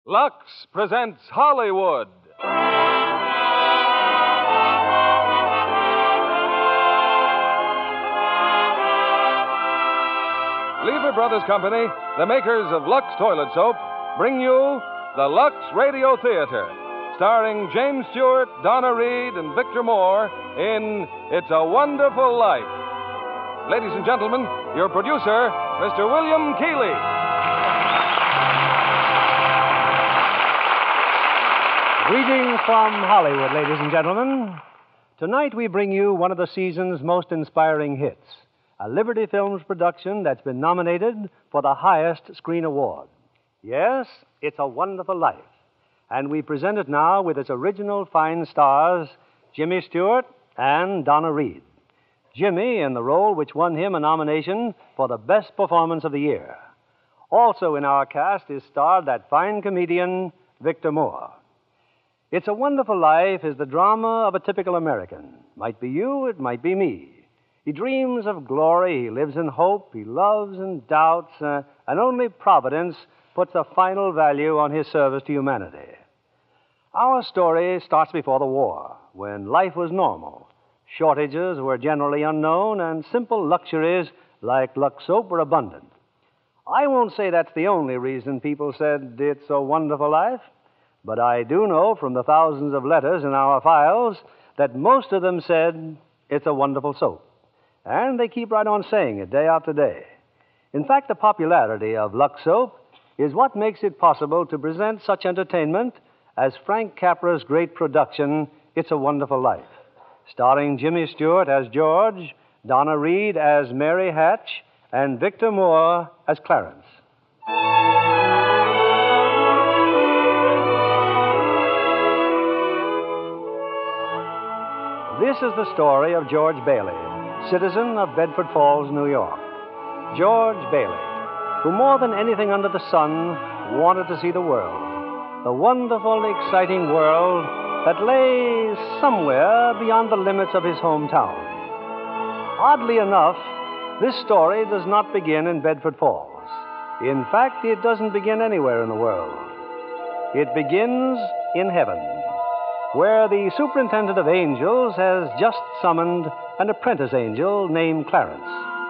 Lux presents Hollywood. Lever Brothers Company, the makers of Lux Toilet Soap, bring you the Lux Radio Theater, starring James Stewart, Donna Reed, and Victor Moore in It's a Wonderful Life. Ladies and gentlemen, your producer, Mr. William Keighley. Greetings from Hollywood, ladies and gentlemen. Tonight we bring you one of the season's most inspiring hits, a Liberty Films production that's been nominated for the highest screen award. Yes, It's a Wonderful Life. And we present it now with its original fine stars, Jimmy Stewart and Donna Reed. Jimmy in the role which won him a nomination for the best performance of the year. Also in our cast is starred that fine comedian, Victor Moore. It's a Wonderful Life is the drama of a typical American. Might be you, it might be me. He dreams of glory, he lives in hope, he loves and doubts, and only Providence puts a final value on his service to humanity. Our story starts before the war, when life was normal. Shortages were generally unknown, and simple luxuries like Lux soap were abundant. I won't say that's the only reason people said it's a wonderful life, but I do know from the thousands of letters in our files that most of them said it's a wonderful soap. And they keep right on saying it day after day. In fact, the popularity of Lux soap is what makes it possible to present such entertainment as Frank Capra's great production, It's a Wonderful Life, starring Jimmy Stewart as George, Donna Reed as Mary Hatch, and Victor Moore as Clarence. This is the story of George Bailey, citizen of Bedford Falls, New York. George Bailey, who more than anything under the sun wanted to see the world, the wonderful, exciting world that lay somewhere beyond the limits of his hometown. Oddly enough, this story does not begin in Bedford Falls. In fact, it doesn't begin anywhere in the world. It begins in heaven, where the superintendent of angels has just summoned an apprentice angel named Clarence.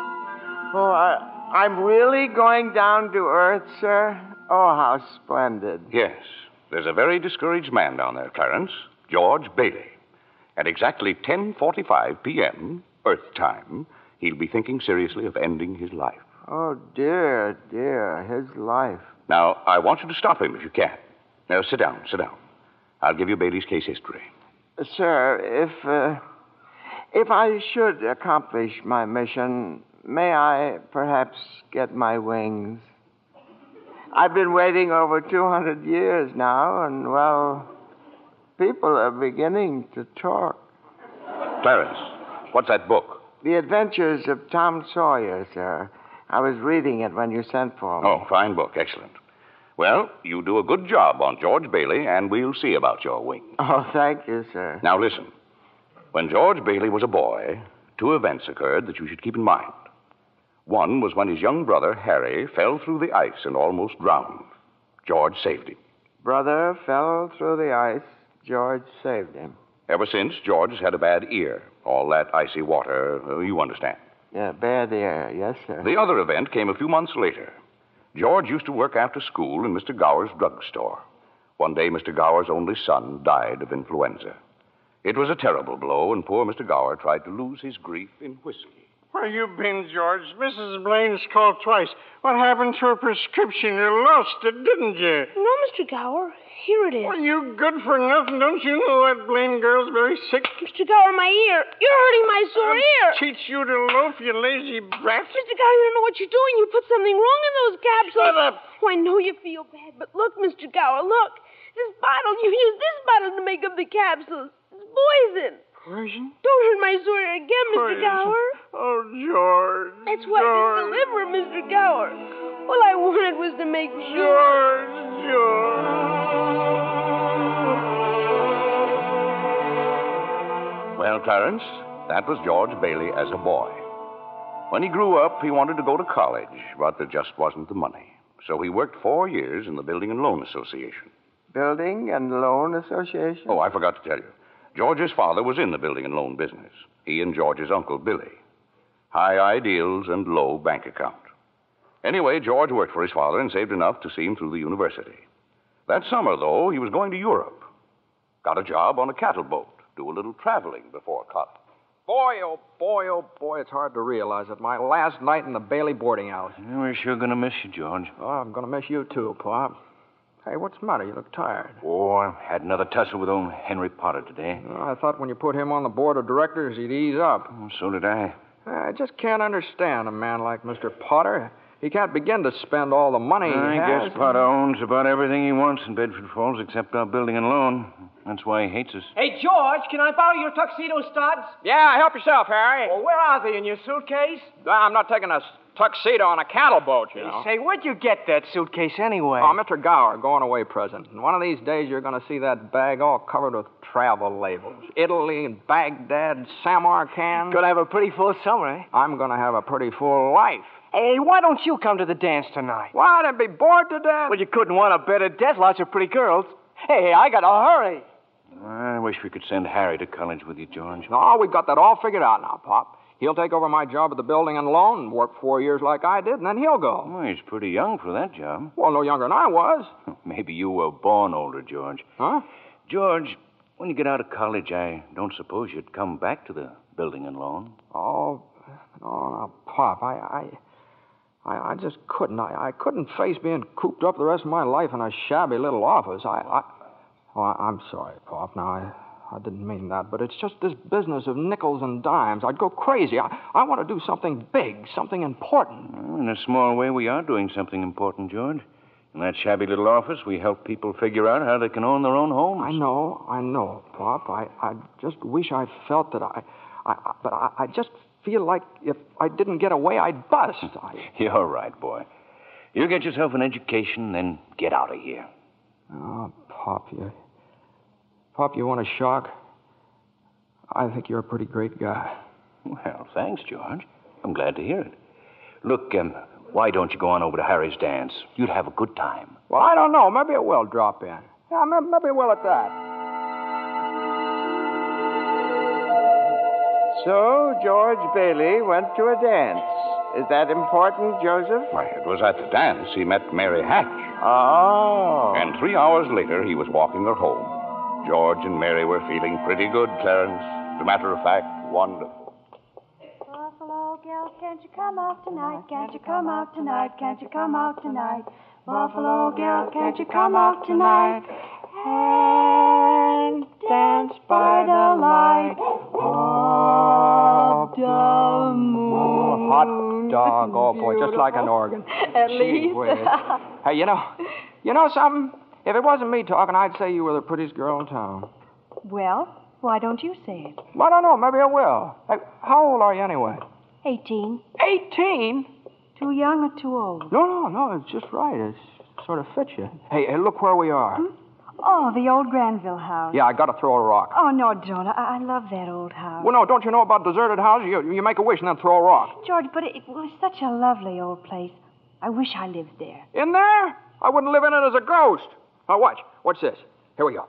Oh, I'm really going down to Earth, sir? Oh, how splendid. Yes. There's a very discouraged man down there, Clarence. George Bailey. At exactly 10:45 p.m., Earth time, he'll be thinking seriously of ending his life. Oh, dear, his life. Now, I want you to stop him if you can. Now, sit down. I'll give you Bailey's case history. Sir, if I should accomplish my mission, may I perhaps get my wings? I've been waiting over 200 years now, and, well, people are beginning to talk. Clarence, what's that book? The Adventures of Tom Sawyer, sir. I was reading it when you sent for me. Oh, fine book. Excellent. Well, you do a good job on George Bailey, and we'll see about your wings. Oh, thank you, sir. Now, listen. When George Bailey was a boy, two events occurred that you should keep in mind. One was when his young brother, Harry, fell through the ice and almost drowned. George saved him. Brother fell through the ice. George saved him. Ever since, George has had a bad ear. All that icy water, you understand. Yeah, bad ear. Yes, sir. The other event came a few months later. George used to work after school in Mr. Gower's drugstore. One day, Mr. Gower's only son died of influenza. It was a terrible blow, and poor Mr. Gower tried to lose his grief in whiskey. Where you been, George? Mrs. Blaine's called twice. What happened to her prescription? You lost it, didn't you? No, Mr. Gower. Here it is. Well, you good for nothing. Don't you know that Blaine girl's very sick? Mr. Gower, my ear. You're hurting my sore ear. Teach you to loaf, you lazy brat. Mr. Gower, you don't know what you're doing. You put something wrong in those capsules. Shut up. Oh, I know you feel bad, but look, Mr. Gower, look. This bottle, you used this bottle to make up the capsules. It's poison. Poison? Don't hurt my sore ear again, Mr. Poison. Gower. Oh, George. That's why I didn't deliver, Mr. Gower. All I wanted was to make sure. George. Well, Clarence, that was George Bailey as a boy. When he grew up, he wanted to go to college, but there just wasn't the money. So he worked 4 years in the Building and Loan Association. Building and Loan Association? Oh, I forgot to tell you. George's father was in the building and loan business. He and George's uncle, Billy. High ideals and low bank account. Anyway, George worked for his father and saved enough to see him through the university. That summer, though, he was going to Europe. Got a job on a cattle boat. Do a little traveling before college. Boy, it's hard to realize it. My last night in the Bailey boarding house. We're sure going to miss you, George. Oh, I'm going to miss you, too, Pop. Hey, what's the matter? You look tired. Oh, I had another tussle with old Henry Potter today. I thought when you put him on the board of directors, he'd ease up. Oh, so did I. I just can't understand a man like Mr. Potter. He can't begin to spend all the money he has. I guess Potter owns about everything he wants in Bedford Falls except our building and loan. That's why he hates us. Hey, George, can I borrow your tuxedo studs? Yeah, help yourself, Harry. Well, where are they, in your suitcase? I'm not taking a tuxedo on a cattle boat, you know. Say, where'd you get that suitcase anyway? Oh, Mr. Gower, going away present. And one of these days, you're going to see that bag all covered with travel labels. Italy and Baghdad, Samarkand. Gonna have a pretty full summer, eh? I'm going to have a pretty full life. Hey, why don't you come to the dance tonight? What? I'd be bored to death. Well, you couldn't want a better death. Lots of pretty girls. Hey, I gotta hurry. I wish we could send Harry to college with you, George. No, we've got that all figured out now, Pop. He'll take over my job at the building and loan and work 4 years like I did, and then he'll go. Oh, he's pretty young for that job. Well, no younger than I was. Maybe you were born older, George. Huh? George, when you get out of college, I don't suppose you'd come back to the building and loan. Oh, no, Pop, I just couldn't. I couldn't face being cooped up the rest of my life in a shabby little office. I'm sorry, Pop. Now, I didn't mean that, but it's just this business of nickels and dimes. I'd go crazy. I want to do something big, something important. Well, in a small way, we are doing something important, George. In that shabby little office, we help people figure out how they can own their own homes. I know, Pop. I just wish I felt that but I just feel like if I didn't get away, I'd bust. You're right, boy. You get yourself an education, then get out of here. Oh, Pop, you want a shock? I think you're a pretty great guy. Well, thanks, George. I'm glad to hear it. Look, why don't you go on over to Harry's dance? You'd have a good time. Well, I don't know. Maybe it will drop in. Yeah, maybe it will at that. So, George Bailey went to a dance. Is that important, Joseph? Why, it was at the dance he met Mary Hatch. Oh. And 3 hours later, he was walking her home. George and Mary were feeling pretty good, Clarence. As a matter of fact, wonderful. Buffalo girl, can't you come out tonight? Can't you come out tonight? Can't you come out tonight? Buffalo girl, can't you come out tonight? And dance by the light of the moon. Hot dog. Oh, boy, just like an organ. At least. Hey, you know something? If it wasn't me talking, I'd say you were the prettiest girl in town. Well, why don't you say it? I don't know. Maybe I will. Hey, how old are you anyway? 18. 18? Too young or too old? No. It's just right. It sort of fits you. Hey, look where we are. Oh, the old Granville house. Yeah, I got to throw a rock. Oh, no, don't. I love that old house. Well, no, don't you know about deserted houses? You make a wish and then throw a rock. George, but it was such a lovely old place. I wish I lived there. In there? I wouldn't live in it as a ghost. Now, watch. Watch this. Here we go.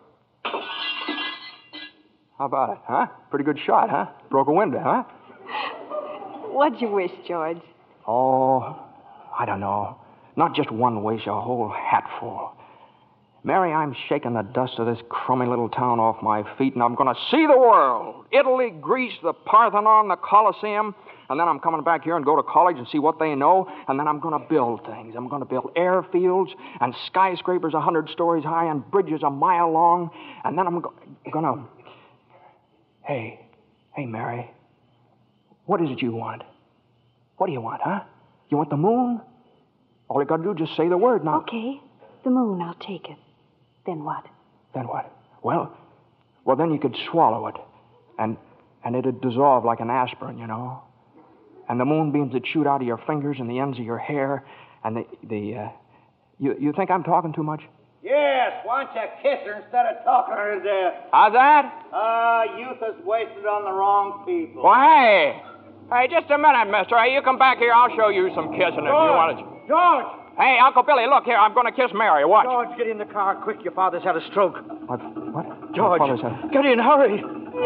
How about it, huh? Pretty good shot, huh? Broke a window, huh? What'd you wish, George? Oh, I don't know. Not just one wish, a whole hatful. Mary, I'm shaking the dust of this crummy little town off my feet, and I'm going to see the world. Italy, Greece, the Parthenon, the Colosseum. And then I'm coming back here and go to college and see what they know. And then I'm going to build things. I'm going to build airfields and skyscrapers 100 stories high and bridges a mile long. And then I'm going to... Hey, Mary. What is it you want? What do you want, huh? You want the moon? All you got to do is just say the word now. Okay, the moon, I'll take it. Then what? Then what? Well, then you could swallow it. And it'd dissolve like an aspirin, you know. And the moonbeams would shoot out of your fingers and the ends of your hair. And you think I'm talking too much? Yes, why don't you kiss her instead of talking her to death? How's that? Youth is wasted on the wrong people. Well, hey, just a minute, mister. Hey, you come back here. I'll show you some kissing if you want to. George! Hey, Uncle Billy, look here. I'm going to kiss Mary. Watch. George, get in the car quick. Your father's had a stroke. What? George, My father's had... get in, hurry.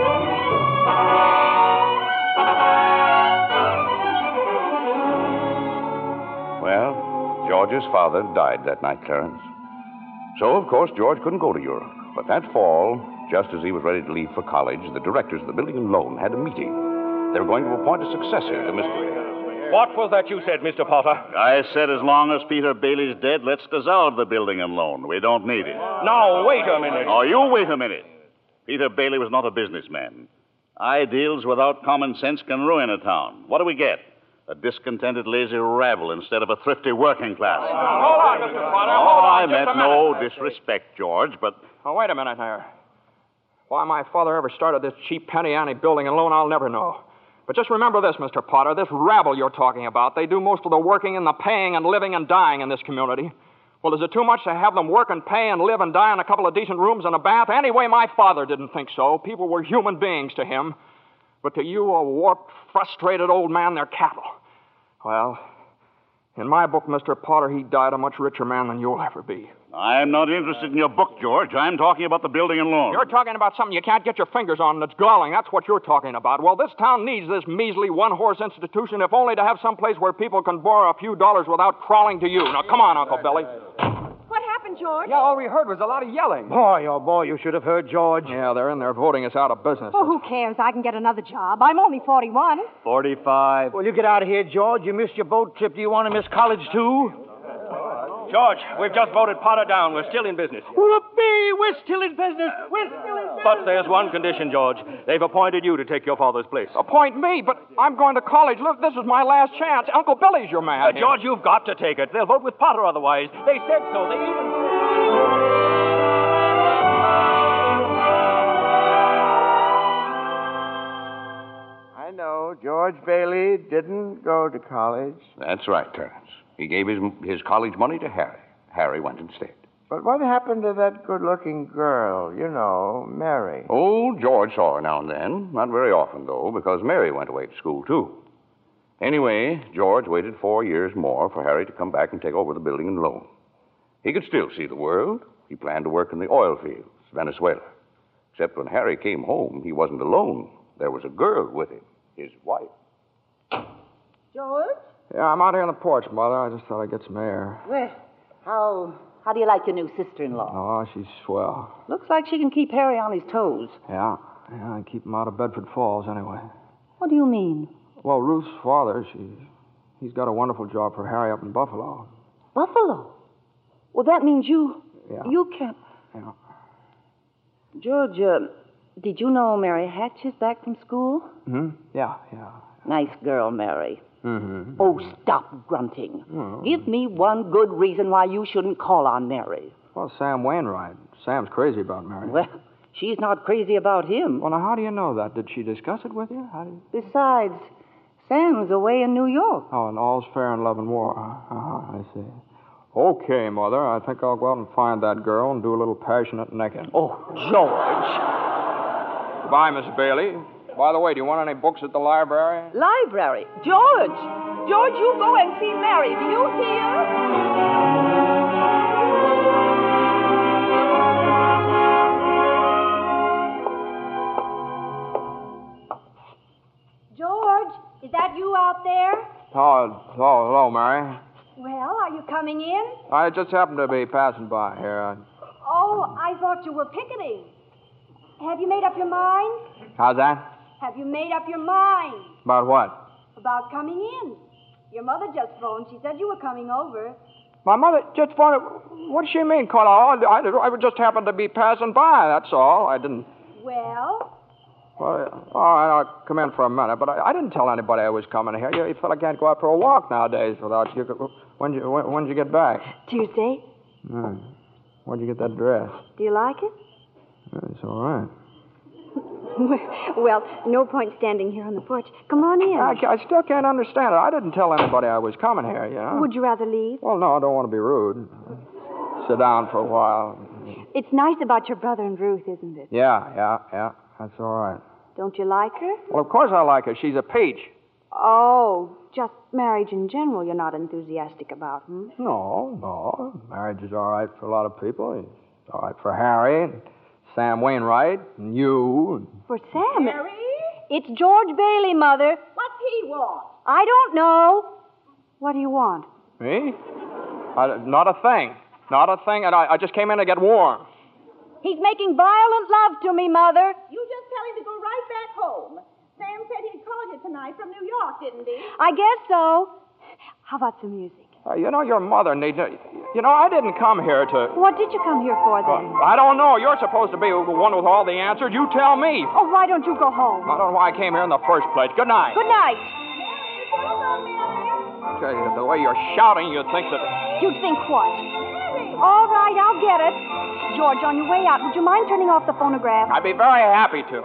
Well, George's father died that night, Clarence. So, of course, George couldn't go to Europe. But that fall, just as he was ready to leave for college, the directors of the building and loan had a meeting. They were going to appoint a successor to Mr. What was that you said, Mr. Potter? I said as long as Peter Bailey's dead, let's dissolve the building and loan. We don't need it. Now, wait a minute. Oh, you wait a minute. Peter Bailey was not a businessman. Ideals without common sense can ruin a town. What do we get? A discontented, lazy rabble instead of a thrifty working class. Hold on, Mr. Potter. Oh, Hold on I just meant a minute. no disrespect, George, but... Oh, wait a minute here. Why my father ever started this cheap penny ante building and loan, I'll never know. But just remember this, Mr. Potter, this rabble you're talking about, they do most of the working and the paying and living and dying in this community. Well, is it too much to have them work and pay and live and die in a couple of decent rooms and a bath? Anyway, my father didn't think so. People were human beings to him. But to you, a warped, frustrated old man, they're cattle. Well, in my book, Mr. Potter, he died a much richer man than you'll ever be. I'm not interested in your book, George. I'm talking about the building and loan. You're talking about something you can't get your fingers on that's galling. That's what you're talking about. Well, this town needs this measly one-horse institution, if only to have some place where people can borrow a few dollars without crawling to you. Now, come on, Uncle Billy. What happened, George? Yeah, all we heard was a lot of yelling. Boy, oh boy, you should have heard George. Yeah, they're in there voting us out of business. Oh, who cares? I can get another job. I'm only 41. 45. Well, you get out of here, George. You missed your boat trip. Do you want to miss college, too? George, we've just voted Potter down. We're still in business. Whoopee! We're still in business. We're still in business. But there's one condition, George. They've appointed you to take your father's place. Appoint me, but I'm going to college. Look, this is my last chance. Uncle Billy's your man. George, you've got to take it. They'll vote with Potter otherwise. They said so. They even... I know George Bailey didn't go to college. That's right, Clarence. He gave his college money to Harry. Harry went instead. But what happened to that good-looking girl, you know, Mary? Oh, George saw her now and then. Not very often, though, because Mary went away to school, too. Anyway, George waited 4 years more for Harry to come back and take over the building and loan. He could still see the world. He planned to work in the oil fields, Venezuela. Except when Harry came home, he wasn't alone. There was a girl with him, his wife. George? Yeah, I'm out here on the porch, Mother. I just thought I'd get some air. Well, how do you like your new sister-in-law? Oh, she's swell. Looks like she can keep Harry on his toes. Yeah, and keep him out of Bedford Falls anyway. What do you mean? Well, Ruth's father, he's got a wonderful job for Harry up in Buffalo. Buffalo? Well, that means you can't... Yeah. George, did you know Mary Hatch is back from school? Yeah. Nice girl, Mary. Mm-hmm. Oh, stop grunting. Give me one good reason why you shouldn't call on Mary. Well, Sam Wainwright. Sam's crazy about Mary. Well, she's not crazy about him. Well, now, how do you know that? Did she discuss it with you? Besides, Sam's away in New York. Oh, and all's fair in love and war. I see. Okay, Mother, I think I'll go out and find that girl and do a little passionate necking. Oh, George. Goodbye, Miss Bailey. By the way, do you want any books at the library? Library? George! George, you go and see Mary. Do you hear? George, is that you out there? Hello, Mary. Well, are you coming in? I just happened to be passing by here. Oh, I thought you were picketing. Have you made up your mind? How's that? Have you made up your mind About what? about coming in? Your mother just phoned. She said you were coming over. My mother just phoned. What does she mean, Carla? I just happened to be passing by, that's all. I didn't... Well, Well, all right, I'll come in for a minute, but I didn't tell anybody I was coming here. You fella can't go out for a walk nowadays without you. When'd you get back? Tuesday. Where'd you get that dress? Do you like it? It's all right. Well, no point standing here on the porch. Come on in. I still can't understand it. I didn't tell anybody I was coming here, you know. Would you rather leave? Well, no, I don't want to be rude. Sit down for a while. It's nice about your brother and Ruth, isn't it? Yeah. That's all right. Don't you like her? Well, of course I like her. She's a peach. Oh, just marriage in general you're not enthusiastic about, hmm? No. Marriage is all right for a lot of people. It's all right for Harry, and Sam Wainwright, and you. For Sam? Mary? It's George Bailey, Mother. What's he want? I don't know. What do you want? Me? Not a thing. Not a thing, and I just came in to get warm. He's making violent love to me, Mother. You just tell him to go right back home. Sam said he'd call you tonight from New York, didn't he? I guess so. How about some music? Your mother needs... I didn't come here to... What did you come here for, then? I don't know. You're supposed to be the one with all the answers. You tell me. Oh, why don't you go home? I don't know why I came here in the first place. Good night. Good night. Okay, the way you're shouting, you'd think that... You'd think what? All right, I'll get it. George, on your way out, would you mind turning off the phonograph? I'd be very happy to.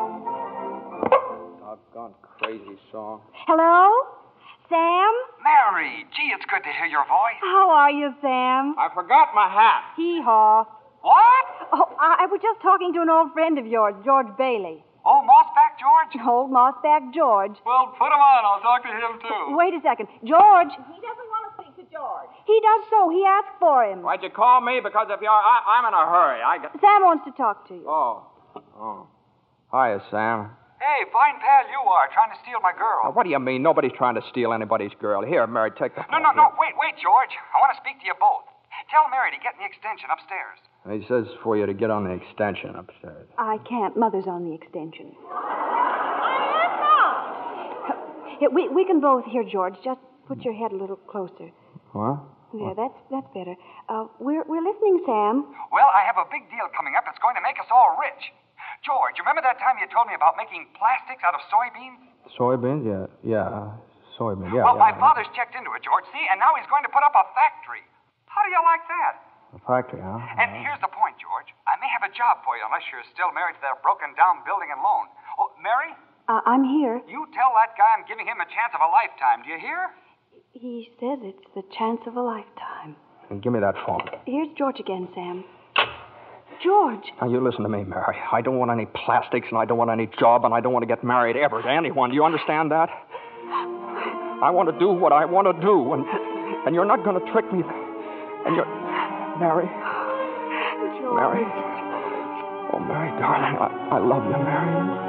Doggone crazy song. Hello? Sam? Mary, gee, it's good to hear your voice. How are you, Sam? I forgot my hat. Hee-haw. What? Oh, I was just talking to an old friend of yours, George Bailey. Oh, Mossback George? Old Mossback George. Well, put him on. I'll talk to him, too. Wait a second. George. He doesn't want to speak to George. He does so. He asked for him. Why'd you call me? Because if you're... I'm in a hurry. Sam wants to talk to you. Oh. Hiya, Sam. Hey, fine pal you are, trying to steal my girl. What do you mean? Nobody's trying to steal anybody's girl. Here, Mary, take the... No, wait, George. I want to speak to you both. Tell Mary to get in the extension upstairs. He says for you to get on the extension upstairs. I can't. Mother's on the extension. I am not. Here, we can both hear, George. Just put your head a little closer. What? There, that's better. We're listening, Sam. Well, I have a big deal coming up that's going to make us all rich. George, you remember that time you told me about making plastics out of soybeans? Soybeans? Yeah. Soybeans, yeah. Well, my father's checked into it, George, see, and now he's going to put up a factory. How do you like that? A factory, huh? And here's the point, George. I may have a job for you unless you're still married to that broken-down building and loan. Oh, Mary? I'm here. You tell that guy I'm giving him a chance of a lifetime. Do you hear? He says it's the chance of a lifetime. And give me that phone. Here's George again, Sam. George. Now, you listen to me, Mary. I don't want any plastics, and I don't want any job, and I don't want to get married ever to anyone. Do you understand that? I want to do what I want to do, and you're not going to trick me. And you're... Mary. George. Mary. Oh, Mary, darling, I love you, Mary.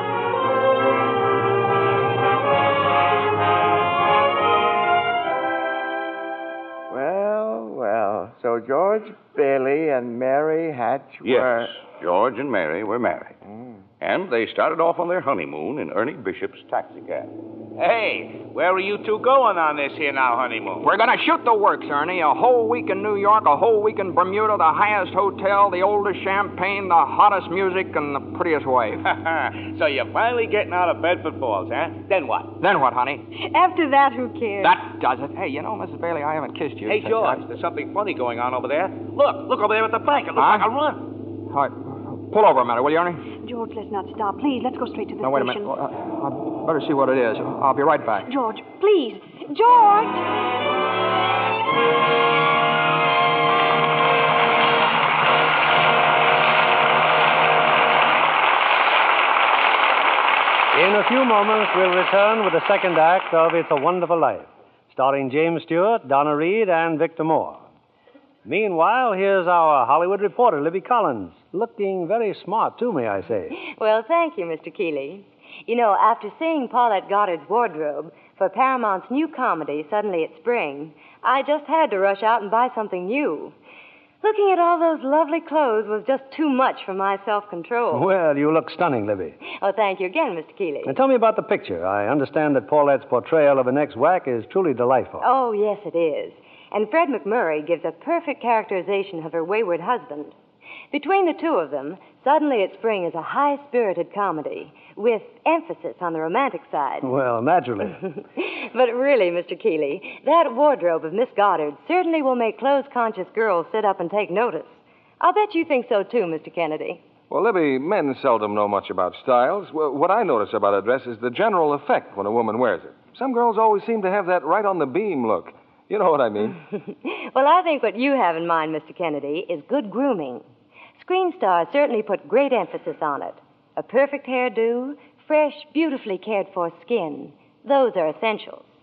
Well, so George Bailey and Mary Hatch were... Yes, George and Mary were married. And they started off on their honeymoon in Ernie Bishop's taxicab. Hey, where are you two going on this here now honeymoon? We're going to shoot the works, Ernie. A whole week in New York, a whole week in Bermuda, the highest hotel, the oldest champagne, the hottest music, and the prettiest wife. So you're finally getting out of Bedford Falls, huh? Then what? Then what, honey? After that, who cares? That does it. Hey, Mrs. Bailey, I haven't kissed you. Hey, George, there's something funny going on over there. Look over there at the bank. It looks like a run. All right. Pull over a minute, will you, Ernie? George, let's not stop. Please, let's go straight to the No, wait a station. minute. I better see what it is. I'll be right back. George, please. George! In a few moments, we'll return with the second act of It's a Wonderful Life, starring James Stewart, Donna Reed, and Victor Moore. Meanwhile, here's our Hollywood reporter, Libby Collins, looking very smart, too, may I say. Well, thank you, Mr. Keeley. After seeing Paulette Goddard's wardrobe for Paramount's new comedy, Suddenly It's Spring, I just had to rush out and buy something new. Looking at all those lovely clothes was just too much for my self-control. Well, you look stunning, Libby. Oh, thank you again, Mr. Keeley. Now, tell me about the picture. I understand that Paulette's portrayal of an ex-whack is truly delightful. Oh, yes, it is. And Fred McMurray gives a perfect characterization of her wayward husband. Between the two of them, Suddenly It's Spring is a high-spirited comedy with emphasis on the romantic side. Well, naturally. But really, Mr. Keeley, that wardrobe of Miss Goddard certainly will make clothes-conscious girls sit up and take notice. I'll bet you think so, too, Mr. Kennedy. Well, Libby, men seldom know much about styles. What I notice about a dress is the general effect when a woman wears it. Some girls always seem to have that right-on-the-beam look. You know what I mean. Well, I think what you have in mind, Mr. Kennedy, is good grooming. Screen stars certainly put great emphasis on it. A perfect hairdo, fresh, beautifully cared-for skin. Those are essentials.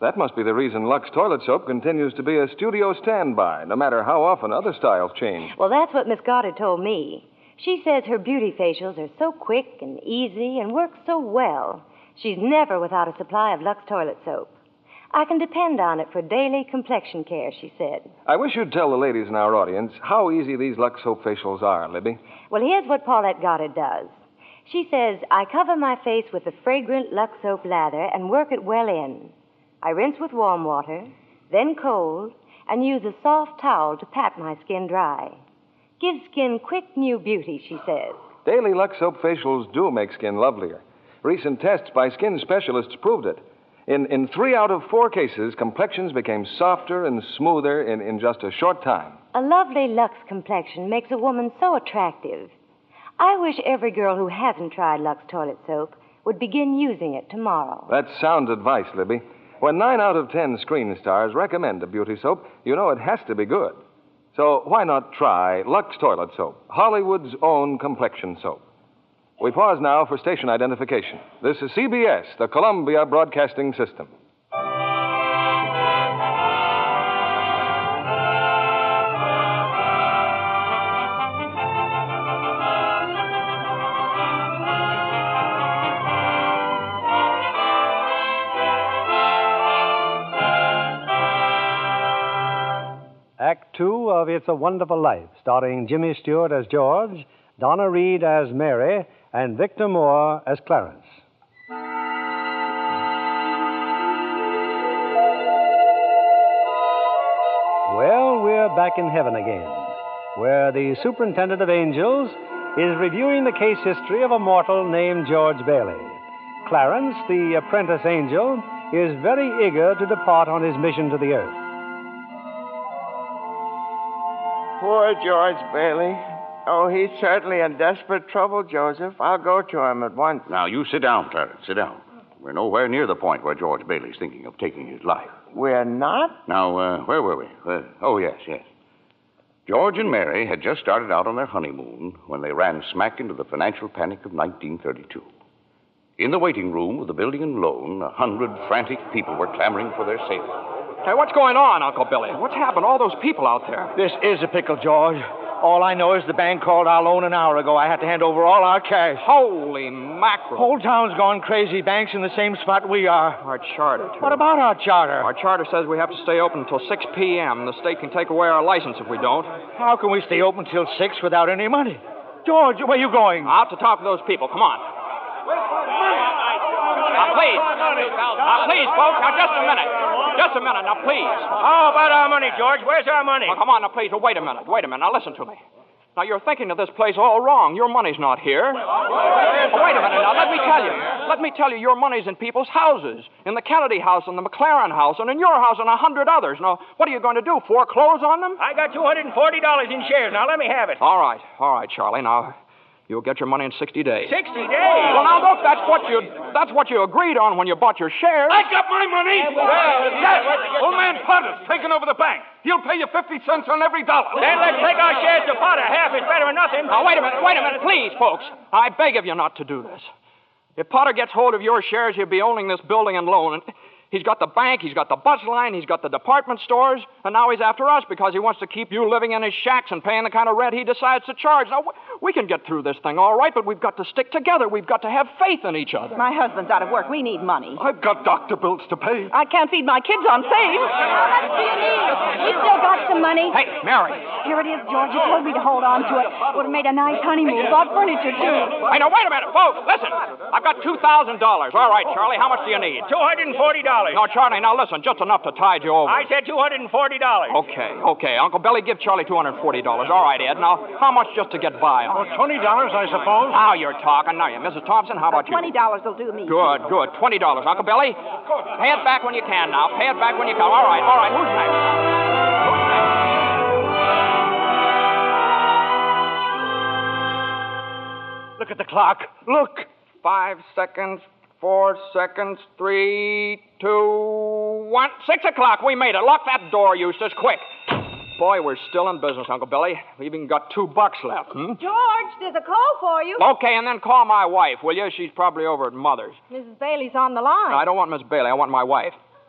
That must be the reason Lux Toilet Soap continues to be a studio standby, no matter how often other styles change. Well, that's what Miss Goddard told me. She says her beauty facials are so quick and easy and work so well. She's never without a supply of Lux Toilet Soap. I can depend on it for daily complexion care, she said. I wish you'd tell the ladies in our audience how easy these Lux Soap facials are, Libby. Well, here's what Paulette Goddard does. She says, I cover my face with the fragrant Lux Soap lather and work it well in. I rinse with warm water, then cold, and use a soft towel to pat my skin dry. Gives skin quick new beauty, she says. Daily Lux Soap facials do make skin lovelier. Recent tests by skin specialists proved it. In 3 out of 4 cases, complexions became softer and smoother in just a short time. A lovely Lux complexion makes a woman so attractive. I wish every girl who hasn't tried Lux Toilet Soap would begin using it tomorrow. That's sound advice, Libby. When 9 out of 10 screen stars recommend a beauty soap, you know it has to be good. So why not try Lux Toilet Soap, Hollywood's own complexion soap? We pause now for station identification. This is CBS, the Columbia Broadcasting System. Act 2 of It's a Wonderful Life, starring Jimmy Stewart as George, Donna Reed as Mary, and Victor Moore as Clarence. Well, we're back in heaven again, where the superintendent of angels is reviewing the case history of a mortal named George Bailey. Clarence, the apprentice angel, is very eager to depart on his mission to the earth. Poor George Bailey. Oh, he's certainly in desperate trouble, Joseph. I'll go to him at once. Now, you sit down, Clarence. Sit down. We're nowhere near the point where George Bailey's thinking of taking his life. We're not? Now, where were we? Oh, yes. George and Mary had just started out on their honeymoon when they ran smack into the financial panic of 1932. In the waiting room of the Building and Loan, 100 frantic people were clamoring for their safety. Hey, what's going on, Uncle Billy? What's happened? All those people out there. This is a pickle, George. All I know is the bank called our loan an hour ago. I had to hand over all our cash. Holy mackerel. Whole town's gone crazy. Bank's in the same spot we are. Our charter, too. What about our charter? Our charter says we have to stay open until 6 p.m. The state can take away our license if we don't. How can we stay open till 6 without any money? George, where are you going? Out to talk to those people. Come on. Now, please, folks. Now, just a minute. Just a minute. Now, please. How about our money, George? Where's our money? Now, come on. Now, please. Well, wait a minute. Now, listen to me. Now, you're thinking of this place all wrong. Your money's not here. Wait a minute. Now, let me tell you, your money's in people's houses. In the Kennedy house, and the McLaren house, and in your house, and 100 others. Now, what are you going to do? Foreclose on them? I got $240 in shares. Now, let me have it. All right, Charlie. Now, you'll get your money in 60 days. 60 days? Well, now, look, that's what you agreed on when you bought your shares. I got my money! Yes! Old man Potter's taking over the bank. He'll pay you 50 cents on every dollar. Then let's take our shares to Potter. Half is better than nothing. Now, wait a minute, please, folks. I beg of you not to do this. If Potter gets hold of your shares, he'll be owning this building and loan. And he's got the bank, he's got the bus line, he's got the department stores, and now he's after us because he wants to keep you living in his shacks and paying the kind of rent he decides to charge. Now, we can get through this thing all right, but we've got to stick together. We've got to have faith in each other. My husband's out of work. We need money. I've got doctor bills to pay. I can't feed my kids on faith. How much do you need? We still got some money. Hey, Mary. Here it is, George. You told me to hold on to it. Would have made a nice honeymoon. Bought furniture, too. Hey, now, wait a minute, folks. Listen. I've got $2,000. All right, Charlie, how much do you need? $240. No, Charlie, now listen, just enough to tide you over. I said $240. Okay. Uncle Billy, give Charlie $240. All right, Ed. Now, how much just to get by on? $20, I suppose. Now you're talking. Now, Mrs. Thompson, how about you? $20 will do me. Good. $20. Uncle Billy, pay it back when you can now. Pay it back when you can. All right. Who's next? Look at the clock. Look. 5 seconds, 4 seconds, 3, 2, 1. 6 o'clock. We made it. Lock that door, Eustace, quick. Boy, we're still in business, Uncle Billy. We've even got $2 left. George, there's a call for you. Okay, and then call my wife, will you? She's probably over at Mother's. Mrs. Bailey's on the line. No, I don't want Miss Bailey. I want my wife.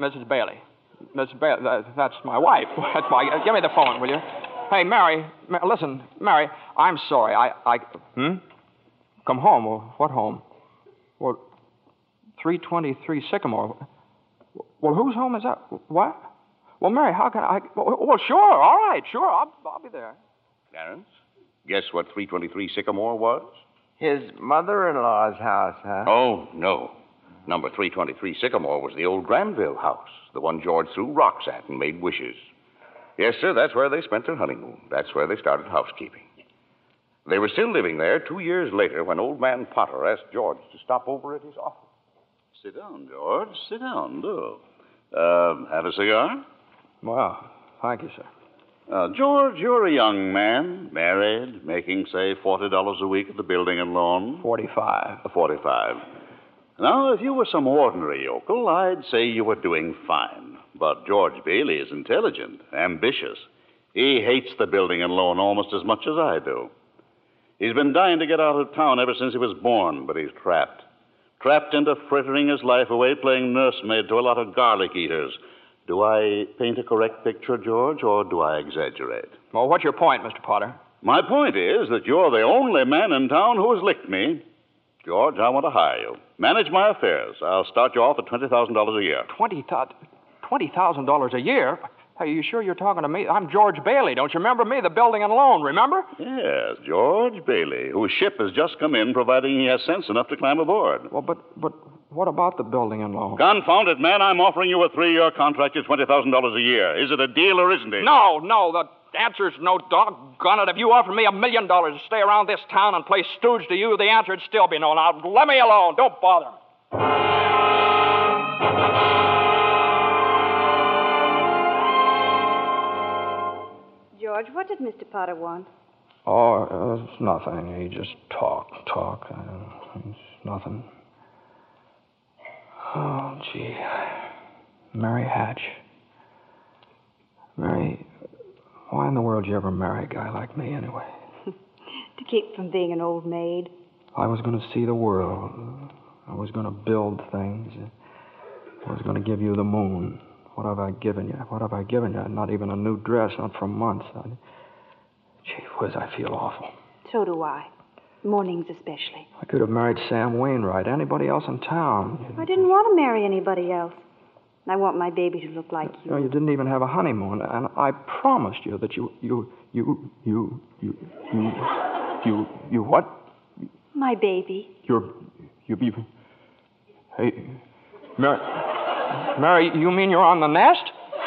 Mrs. Bailey. Mrs. Bailey, that's my wife. That's my... Give me the phone, will you? Hey, Mary, listen, Mary, I'm sorry. Come home? Well, what home? Well, 323 Sycamore. Well, whose home is that? What? Well, Mary, how can I... Well, sure, all right, sure, I'll be there. Clarence, guess what 323 Sycamore was? His mother-in-law's house, huh? Oh, no. Number 323 Sycamore was the old Granville house, the one George threw rocks at and made wishes. Yes, sir, that's where they spent their honeymoon. That's where they started housekeeping. They were still living there 2 years later when old man Potter asked George to stop over at his office. Sit down, George. Sit down, do. Have a cigar? Well, thank you, sir. George, you're a young man, married, making, say, $40 a week at the building and loan. 45. 45. Now, if you were some ordinary yokel, I'd say you were doing fine. But George Bailey is intelligent, ambitious. He hates the building and loan almost as much as I do. He's been dying to get out of town ever since he was born, but he's trapped. Trapped into frittering his life away playing nursemaid to a lot of garlic eaters. Do I paint a correct picture, George, or do I exaggerate? Well, what's your point, Mr. Potter? My point is that you're the only man in town who has licked me. George, I want to hire you. Manage my affairs. I'll start you off at $20,000 a year. $20,000 a year? Are you sure you're talking to me? I'm George Bailey. Don't you remember me? The building and loan, remember? Yes, George Bailey, whose ship has just come in, providing he has sense enough to climb aboard. Well, but what about the building and loan? Confound it, man. I'm offering you a 3-year contract at $20,000 a year. Is it a deal or isn't it? No. The answer's no, doggone it. If you offered me $1 million to stay around this town and play stooge to you, the answer'd still be no. Now, let me alone. Don't bother me. George, what did Mr. Potter want? Oh, it's nothing. He just talk. It's nothing. Oh, gee. Mary Hatch. Mary, why in the world did you ever marry a guy like me anyway? To keep from being an old maid. I was going to see the world. I was going to build things. I was going to give you the moon. What have I given you? Not even a new dress, not for months. Gee whiz, I feel awful. So do I. Mornings especially. I could have married Sam Wainwright, anybody else in town. I didn't want to marry anybody else. I want my baby to look like you. No, you didn't even have a honeymoon, and I promised you that you what? My baby. Hey, Mary, you mean you're on the nest?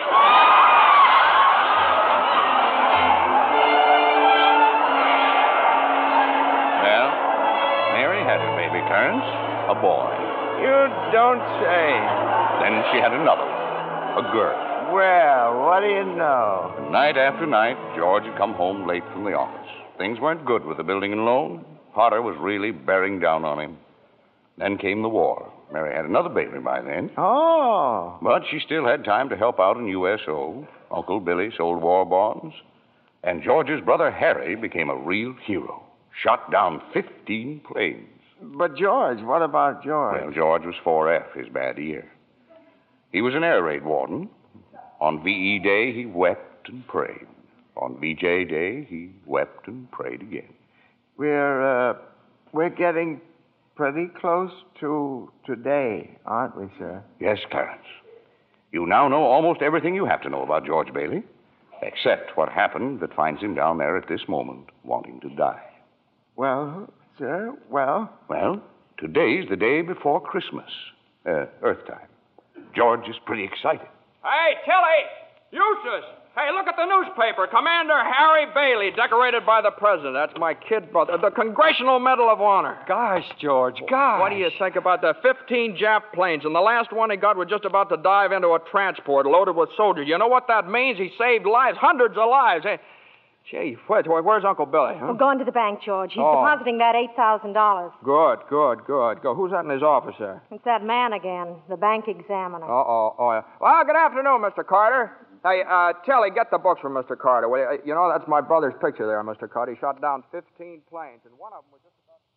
Well, Mary had her baby, Clarence, a boy. You don't say. Then she had another one, a girl. Well, what do you know? Night after night, George had come home late from the office. Things weren't good with the building and loan. Potter was really bearing down on him. Then came the war. Mary had another baby by then. Oh. But she still had time to help out in USO. Uncle Billy sold war bonds. And George's brother Harry became a real hero. Shot down 15 planes. But George, what about George? Well, George was 4F, his bad ear. He was an air raid warden. On VE Day, he wept and prayed. On VJ Day, he wept and prayed again. We're getting pretty close to today, aren't we, sir? Yes, Clarence. You now know almost everything you have to know about George Bailey, except what happened that finds him down there at this moment, wanting to die. Well, sir, well? Well, today's the day before Christmas, Earth time. George is pretty excited. Hey, Tilly! Eustace! Hey, look at the newspaper. Commander Harry Bailey, decorated by the president. That's my kid brother. The Congressional Medal of Honor. Gosh, George, gosh. What do you think about the 15 Jap planes? And the last one he got was just about to dive into a transport loaded with soldiers. You know what that means? He saved lives, hundreds of lives. Hey, gee, where's Uncle Billy? Huh? We're going to the bank, George. He's Oh. depositing that $8,000. Good. Go. Who's that in his office there? It's that man again, the bank examiner. Oh, yeah. Well, good afternoon, Mr. Carter. Hey, Tilly, get the books from Mr. Carter, will you? You know, that's my brother's picture there, Mr. Carter. He shot down 15 planes, and one of them was just about...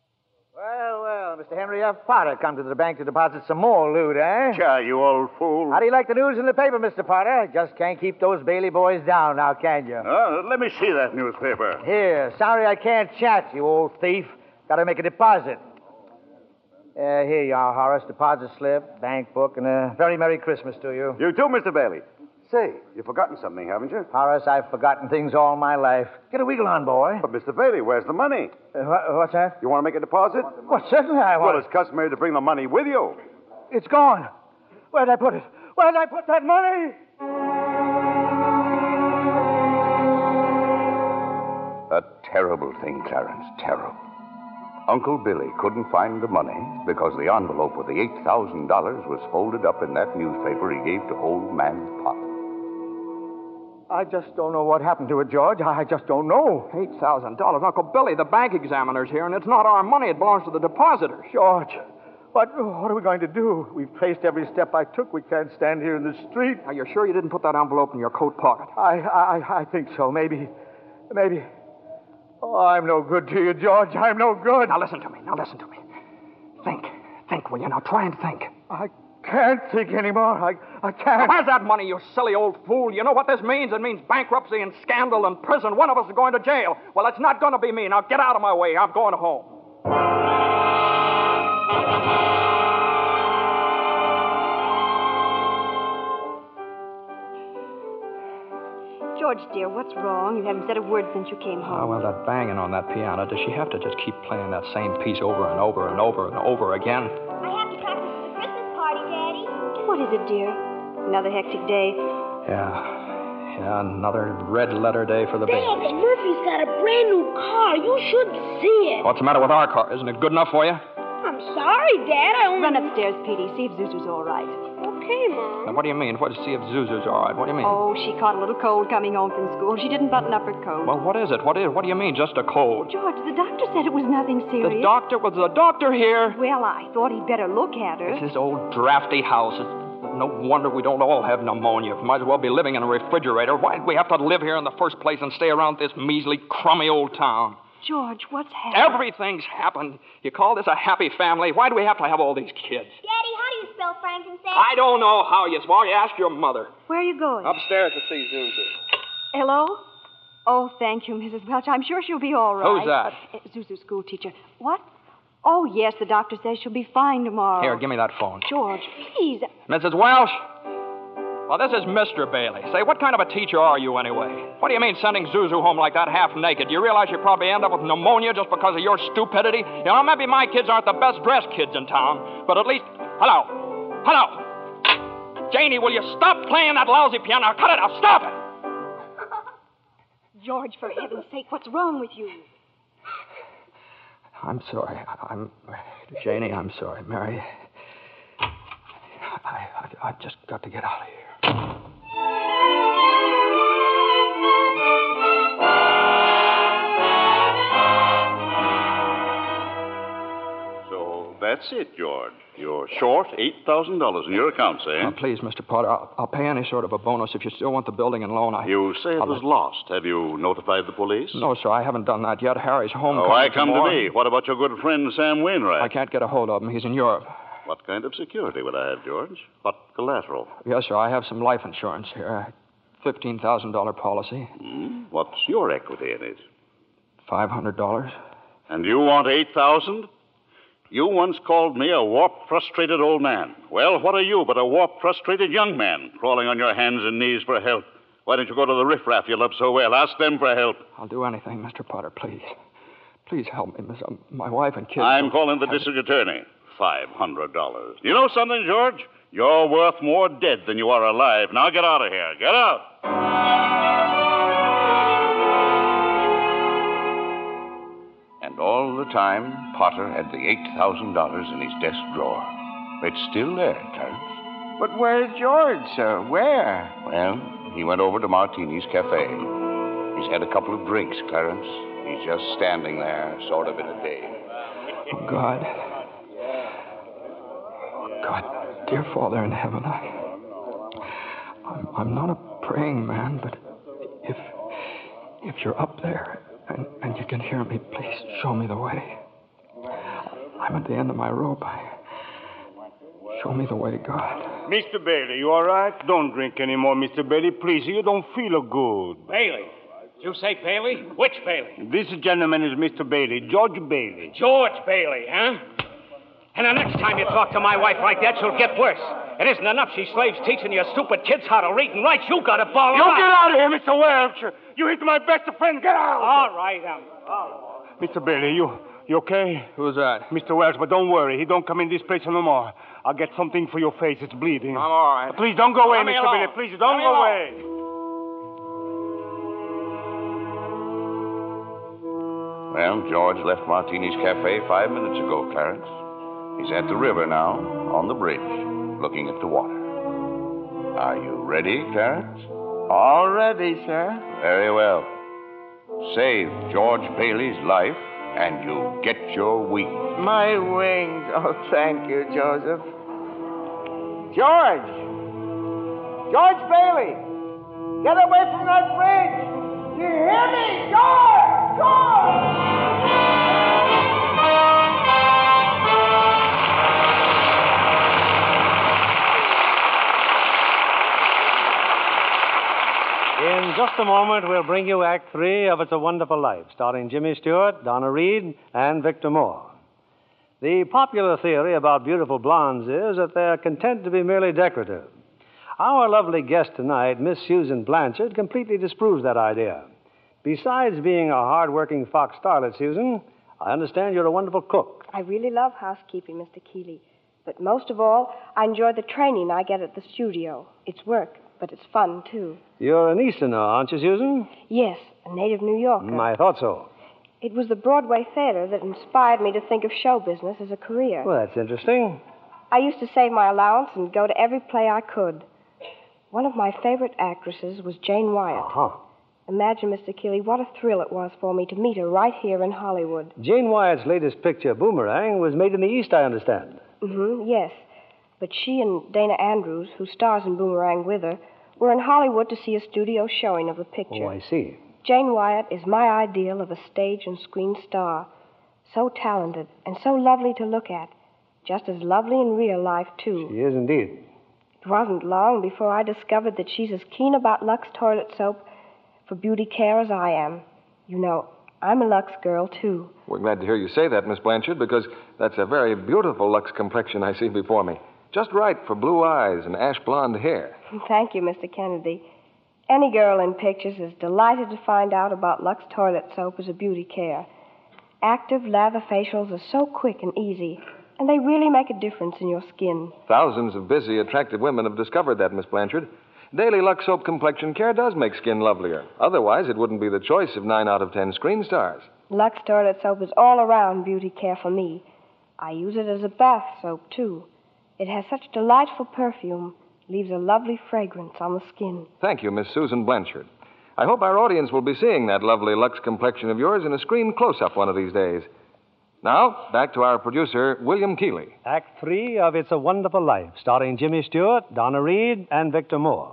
Well, Mr. Henry F. Potter come to the bank to deposit some more loot, eh? Sure, you old fool. How do you like the news in the paper, Mr. Potter? Just can't keep those Bailey boys down now, can you? Let me see that newspaper. Here, sorry I can't chat, you old thief. Gotta make a deposit. Here you are, Horace. Deposit slip, bank book, and a very Merry Christmas to you. You too, Mr. Bailey. Say, you've forgotten something, haven't you? Horace, I've forgotten things all my life. Get a wiggle on, boy. But, Mr. Bailey, where's the money? What's that? You want to make a deposit? Well, certainly I want. Well, it's customary to bring the money with you. It's gone. Where'd I put it? Where'd I put that money? A terrible thing, Clarence, terrible. Uncle Billy couldn't find the money because the envelope with the $8,000 was folded up in that newspaper he gave to Old Man Potter. I just don't know what happened to it, George. I just don't know. $8,000. Uncle Billy, the bank examiner's here, and it's not our money. It belongs to the depositors. George, what are we going to do? We've traced every step I took. We can't stand here in the street. Are you sure you didn't put that envelope in your coat pocket? I think so. Maybe. Oh, I'm no good to you, George. I'm no good. Now listen to me. Think, will you? Now try and think. I can't think anymore. I can't. Where's that money, you silly old fool? You know what this means? It means bankruptcy and scandal and prison. One of us is going to jail. Well, it's not going to be me. Now get out of my way. I'm going home. George, dear, what's wrong? You haven't said a word since you came home. Oh, well, that banging on that piano. Does she have to just keep playing that same piece over and over and over and over again? I have to practice for the Christmas party, Daddy. What is it, dear? Another hectic day? Yeah, another red letter day for the baby. Dad, Murphy's got a brand new car. You should see it. What's the matter with our car? Isn't it good enough for you? I'm sorry, Dad. I only... Run upstairs, Petey. See if Zuzu's all right. Okay, Mom. Now, what do you mean? See if Zuzu's all right. What do you mean? Oh, she caught a little cold coming home from school. She didn't button up her coat. Well, what is it? What do you mean, just a cold? George, the doctor said it was nothing serious. Was the doctor here? Well, I thought he'd better look at her. It's this old drafty house. No wonder we don't all have pneumonia. Might as well be living in a refrigerator. Why'd we have to live here in the first place and stay around this measly, crummy old town? George, what's happened? Everything's happened. You call this a happy family? Why do we have to have all these kids? Daddy, how do you spell frankincense? I don't know how you spell. You ask your mother. Where are you going? Upstairs to see Zuzu. Hello? Oh, thank you, Mrs. Welch. I'm sure she'll be all right. Who's that? Zuzu's school teacher. What? Oh, yes, the doctor says she'll be fine tomorrow. Here, give me that phone. George, please. Mrs. Welsh? Well, this is Mr. Bailey. Say, what kind of a teacher are you anyway? What do you mean sending Zuzu home like that half naked? Do you realize you probably end up with pneumonia just because of your stupidity? You know, maybe my kids aren't the best dressed kids in town, but at least... Hello. Janie, will you stop playing that lousy piano? Cut it out. Stop it. George, for heaven's sake, what's wrong with you? I'm sorry. Janie, I'm sorry. Mary, I've just got to get out of here. So that's it, George. You're short $8,000 in your accounts, eh? Now, please, Mr. Potter, I'll pay any sort of a bonus if you still want the building and loan. You say it was lost. Have you notified the police? No, sir, I haven't done that yet. Harry's home. Oh, I come to me. What about your good friend, Sam Wainwright? I can't get a hold of him. He's in Europe. What kind of security would I have, George? What collateral? Yes, sir, I have some life insurance here. $15,000 policy. What's your equity in it? $500. And you want $8,000? You once called me a warped, frustrated old man. Well, what are you but a warped, frustrated young man crawling on your hands and knees for help? Why don't you go to the riffraff you love so well? Ask them for help. I'll do anything, Mr. Potter, please. Please help me, Miss. My wife and kids. I'm calling the district attorney. $500. You know something, George? You're worth more dead than you are alive. Now get out of here. Get out. And all the time, Potter had the $8,000 in his desk drawer. It's still there, Clarence. But where's George, sir? Where? Well, he went over to Martini's Cafe. He's had a couple of drinks, Clarence. He's just standing there, sort of in a daze. Oh, God, dear Father in heaven, I'm not a praying man, but if you're up there and you can hear me, please show me the way. I'm at the end of my rope. Show me the way, God. Mr. Bailey, you all right? Don't drink anymore, Mr. Bailey. Please, you don't feel good. Bailey. Did you say Bailey? Which Bailey? This gentleman is Mr. Bailey, George Bailey. George Bailey, huh? And the next time you talk to my wife like that, she'll get worse. It isn't enough she slaves teaching you stupid kids how to read and write. You got to ball You her get out. out of here, Mr. Welch. You hit my best friend. Get out. All right, Mr. Bailey, you okay? Who's that? Mr. Welch, but don't worry. He don't come in this place no more. I'll get something for your face. It's bleeding. I'm all right. Please don't go away, Let me Mr. alone. Bailey. Please don't Let me go alone. away. Well, George left Martini's Cafe 5 minutes ago, Clarence. He's at the river now, on the bridge, looking at the water. Are you ready, Clarence? All ready, sir. Very well. Save George Bailey's life, and you'll get your wings. My wings. Oh, thank you, Joseph. George! George Bailey! Get away from that bridge! You hear me? George! George! In just a moment, we'll bring you Act 3 of It's a Wonderful Life, starring Jimmy Stewart, Donna Reed, and Victor Moore. The popular theory about beautiful blondes is that they're content to be merely decorative. Our lovely guest tonight, Miss Susan Blanchard, completely disproves that idea. Besides being a hard-working Fox starlet, Susan, I understand you're a wonderful cook. I really love housekeeping, Mr. Keeley. But most of all, I enjoy the training I get at the studio. It's work, but it's fun, too. You're an Easterner, aren't you, Susan? Yes, a native New Yorker. I thought so. It was the Broadway theater that inspired me to think of show business as a career. Well, that's interesting. I used to save my allowance and go to every play I could. One of my favorite actresses was Jane Wyatt. Uh-huh. Imagine, Mr. Keeley, what a thrill it was for me to meet her right here in Hollywood. Jane Wyatt's latest picture, Boomerang, was made in the East, I understand. Yes. But she and Dana Andrews, who stars in Boomerang with her, were in Hollywood to see a studio showing of the picture. Oh, I see. Jane Wyatt is my ideal of a stage and screen star. So talented and so lovely to look at. Just as lovely in real life, too. She is indeed. It wasn't long before I discovered that she's as keen about Lux toilet soap for beauty care as I am. You know, I'm a Lux girl, too. We're glad to hear you say that, Miss Blanchard, because that's a very beautiful Lux complexion I see before me. Just right for blue eyes and ash blonde hair. Thank you, Mr. Kennedy. Any girl in pictures is delighted to find out about Lux toilet soap as a beauty care. Active lather facials are so quick and easy, and they really make a difference in your skin. Thousands of busy, attractive women have discovered that, Miss Blanchard. Daily Lux Soap Complexion Care does make skin lovelier. Otherwise, it wouldn't be the choice of 9 out of 10 screen stars. Lux toilet soap is all around beauty care for me. I use it as a bath soap, too. It has such delightful perfume, leaves a lovely fragrance on the skin. Thank you, Miss Susan Blanchard. I hope our audience will be seeing that lovely Lux complexion of yours in a screen close-up one of these days. Now, back to our producer, William Keeley. Act 3 of It's a Wonderful Life, starring Jimmy Stewart, Donna Reed, and Victor Moore.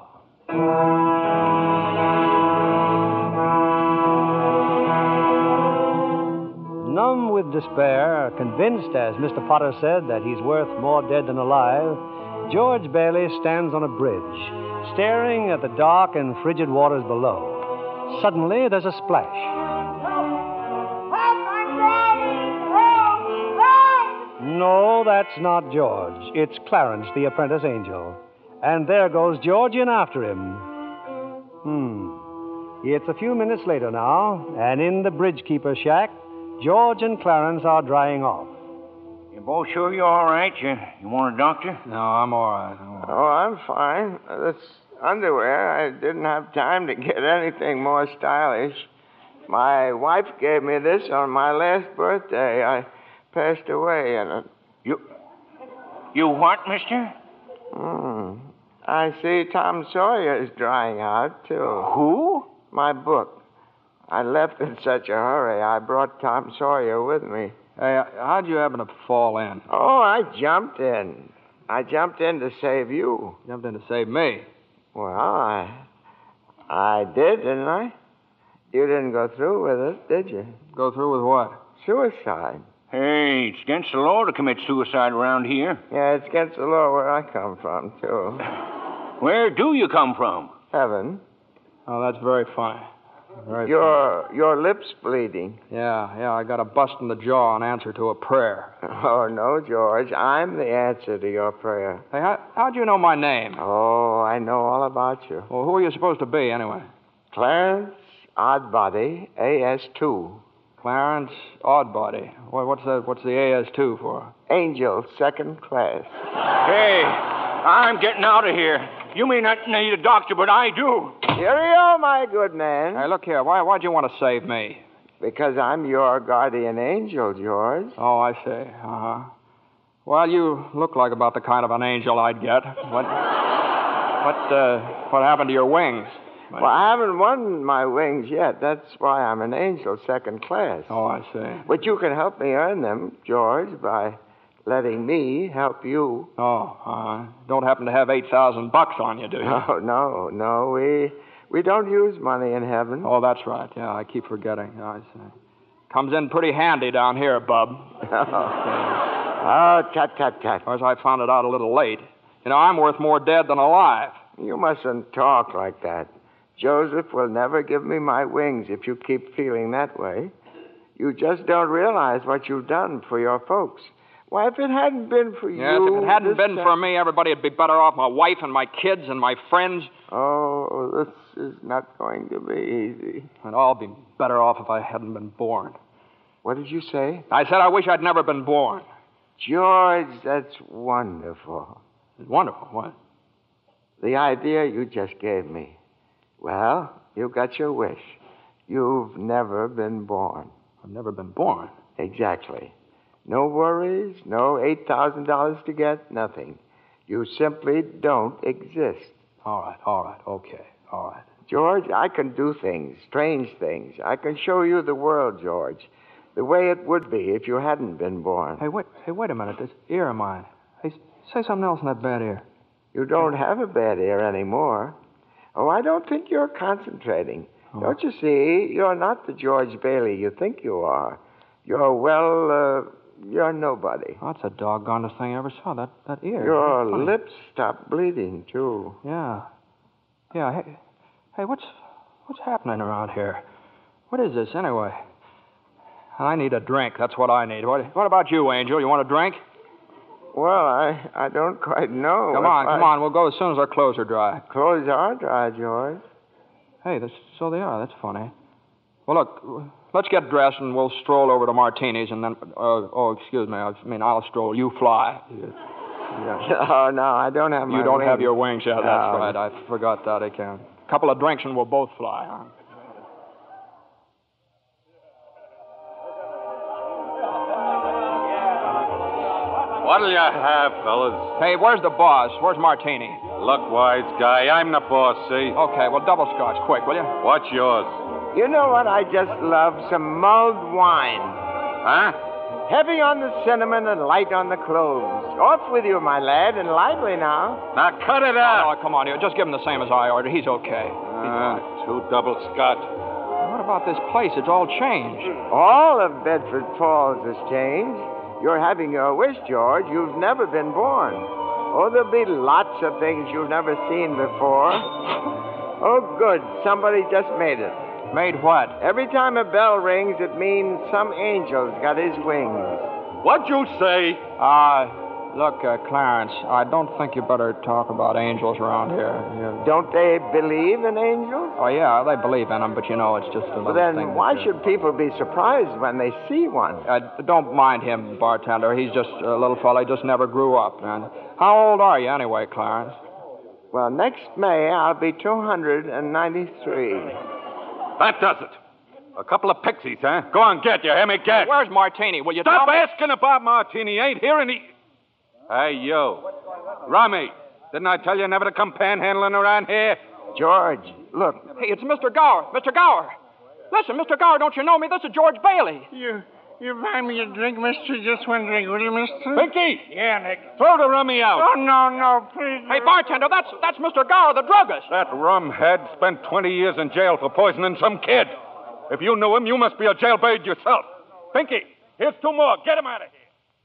Numb with despair, convinced, as Mr. Potter said, that he's worth more dead than alive, George Bailey stands on a bridge, staring at the dark and frigid waters below. Suddenly, there's a splash. No, that's not George. It's Clarence, the apprentice angel. And there goes George in after him. It's a few minutes later now, and in the bridgekeeper's shack, George and Clarence are drying off. You both sure you're all right? You want a doctor? No, I'm all right. Oh, I'm fine. This underwear, I didn't have time to get anything more stylish. My wife gave me this on my last birthday. I passed away in it. You what, mister? I see Tom Sawyer is drying out, too. Who? My book. I left in such a hurry, I brought Tom Sawyer with me. Hey, how'd you happen to fall in? Oh, I jumped in. I jumped in to save you. Jumped in to save me. Well, I did, didn't I? You didn't go through with it, did you? Go through with what? Suicide. Hey, it's against the law to commit suicide around here. Yeah, it's against the law where I come from, too. Where do you come from? Heaven. Oh, that's very funny. Very Your lips bleeding. Yeah, I got a bust in the jaw in answer to a prayer. Oh, no, George. I'm the answer to your prayer. Hey, how'd you know my name? Oh, I know all about you. Well, who are you supposed to be, anyway? Clarence Oddbody, AS2. Clarence Oddbody. What's the AS2 for? Angel, second class. Hey, I'm getting out of here. You may not need a doctor, but I do. Cheerio, my good man. Hey, look here. Why'd you want to save me? Because I'm your guardian angel, George. Oh, I see. Uh-huh. Well, you look like about the kind of an angel I'd get. What happened to your wings? Well, I haven't won my wings yet. That's why I'm an angel, second class. Oh, I see. But you can help me earn them, George, by letting me help you. Oh, don't happen to have $8,000 on you, do you? No. We don't use money in heaven. Oh, that's right. Yeah, I keep forgetting. I see. Comes in pretty handy down here, bub. Oh, tut. Of course, I found it out a little late. You know, I'm worth more dead than alive. You mustn't talk like that. Joseph will never give me my wings if you keep feeling that way. You just don't realize what you've done for your folks. Why, if it hadn't been for you... Yes, if it hadn't been for me, everybody would be better off. My wife and my kids and my friends. Oh, this is not going to be easy. And I'll be better off if I hadn't been born. What did you say? I said I wish I'd never been born. George, that's wonderful. Wonderful? What? The idea you just gave me. Well, you got your wish. You've never been born. I've never been born? Exactly. No worries, no $8,000 to get, nothing. You simply don't exist. All right, okay, all right. George, I can do things, strange things. I can show you the world, George, the way it would be if you hadn't been born. Hey, wait a minute. This ear of mine. Hey, say something else in that bad ear. You don't have a bad ear anymore. Oh, I don't think you're concentrating. Oh. Don't you see? You're not the George Bailey you think you are. You're nobody. Oh, that's the doggonest thing I ever saw, that ear. Your lips stopped bleeding, too. Yeah. Hey, what's happening around here? What is this, anyway? I need a drink. That's what I need. What about you, Angel? You want a drink? Well, I don't quite know. Come on. We'll go as soon as our clothes are dry. Clothes are dry, George. Hey, so they are. That's funny. Well, look, let's get dressed and we'll stroll over to Martini's and then... excuse me. I'll stroll. You fly. Yeah. Oh, no, I don't have my You don't wings. have your wings. Yeah, that's right. I forgot that again. A couple of drinks and we'll both fly, huh? What'll you have, fellas? Hey, where's the boss? Where's Martini? Look, wise guy, I'm the boss, see? Okay, well, double scotch, quick, will you? What's yours? You know what I just love? Some mulled wine. Huh? Heavy on the cinnamon and light on the cloves. Off with you, my lad, and lively now. Now, cut it out. Oh, come on, just give him the same as I ordered. He's okay. Two double scotch. What about this place? It's all changed. All of Bedford Falls has changed. You're having your wish, George. You've never been born. Oh, there'll be lots of things you've never seen before. Oh, good. Somebody just made it. Made what? Every time a bell rings, it means some angel's got his wings. What'd you say? Look, Clarence, I don't think you better talk about angels around here. Don't they believe in angels? Oh, yeah, they believe in them, but it's just a little thing. Then why should people be surprised when they see one? Don't mind him, bartender. He's just a little fella. He just never grew up. And how old are you anyway, Clarence? Well, next May, I'll be 293. That does it. A couple of pixies, huh? Go on, get. You hear me? Get. Where's Martini? Will you Stop tell me? asking about Martini. Ain't here any... Hey, you. Rummy, didn't I tell you never to come panhandling around here? George, look. Hey, it's Mr. Gower. Mr. Gower. Listen, Mr. Gower, don't you know me? This is George Bailey. You buy me a drink, mister? Just one drink, will you, mister? Pinky! Yeah, Nick. Throw the rummy out. Oh, no, please. Hey, bartender, that's Mr. Gower, the druggist. That rumhead spent 20 years in jail for poisoning some kid. If you knew him, you must be a jailbird yourself. Pinky, Here's two more. Get him out of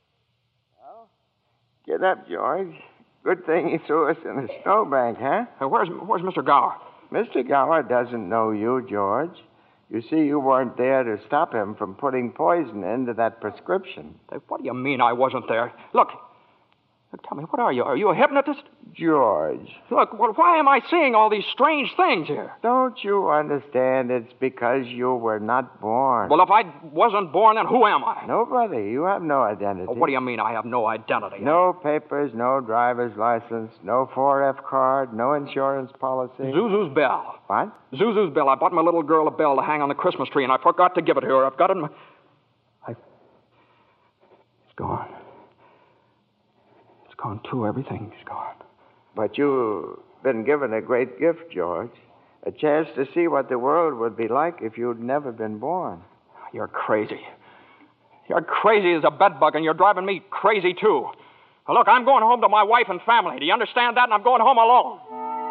here. Get up, George. Good thing he threw us in a snowbank, huh? Where's Mr. Gower? Mr. Gower doesn't know you, George. You see, you weren't there to stop him from putting poison into that prescription. What do you mean I wasn't there? Look, tell me, what are you? Are you a hypnotist? George. Look, why am I seeing all these strange things here? Don't you understand? It's because you were not born. Well, if I wasn't born, then who am I? Nobody. You have no identity. What do you mean I have no identity? No papers, no driver's license, no 4F card, no insurance policy. Zuzu's bell. What? Zuzu's bell. I bought my little girl a bell to hang on the Christmas tree, and I forgot to give it to her. I've got it in my... It's gone. It's gone, too. Everything's gone. But you've been given a great gift, George. A chance to see what the world would be like if you'd never been born. You're crazy. You're crazy as a bedbug, and you're driving me crazy, too. Now, look, I'm going home to my wife and family. Do you understand that? And I'm going home alone.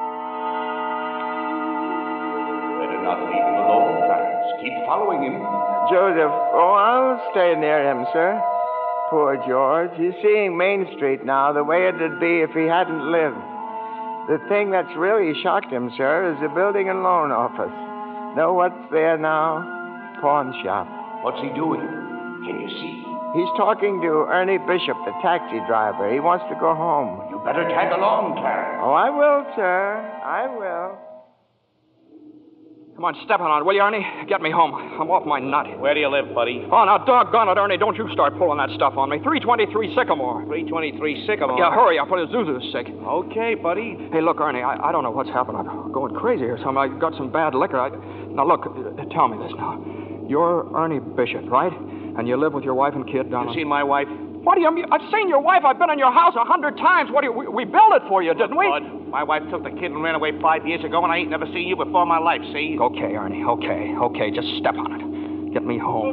Better not leave him alone, Clarence. Keep following him. Joseph, I'll stay near him, sir. Poor George. He's seeing Main Street now the way it'd be if he hadn't lived. The thing that's really shocked him, sir, is the building and loan office. Know what's there now? Pawn shop. What's he doing? Can you see? He's talking to Ernie Bishop, the taxi driver. He wants to go home. You better tag along, Clarence. Oh, I will, sir. I will. Come on, step on it, will you, Ernie? Get me home. I'm off my nut. Where do you live, buddy? Oh, now, doggone it, Ernie. Don't you start pulling that stuff on me. 323 Sycamore. 323 Sycamore? Yeah, hurry up. Zuzu's sick. Okay, buddy. Hey, look, Ernie, I don't know what's happened. I'm going crazy or something. I got some bad liquor. Now, look, tell me this now. You're Ernie Bishop, right? And you live with your wife and kid down... You seen my wife? What do you mean? I've seen your wife. I've been in your house 100 times. What do you... We built it for you, didn't we? Bud, my wife took the kid and ran away 5 years ago, and I ain't never seen you before in my life, see? Okay, Ernie, okay. Just step on it. Get me home.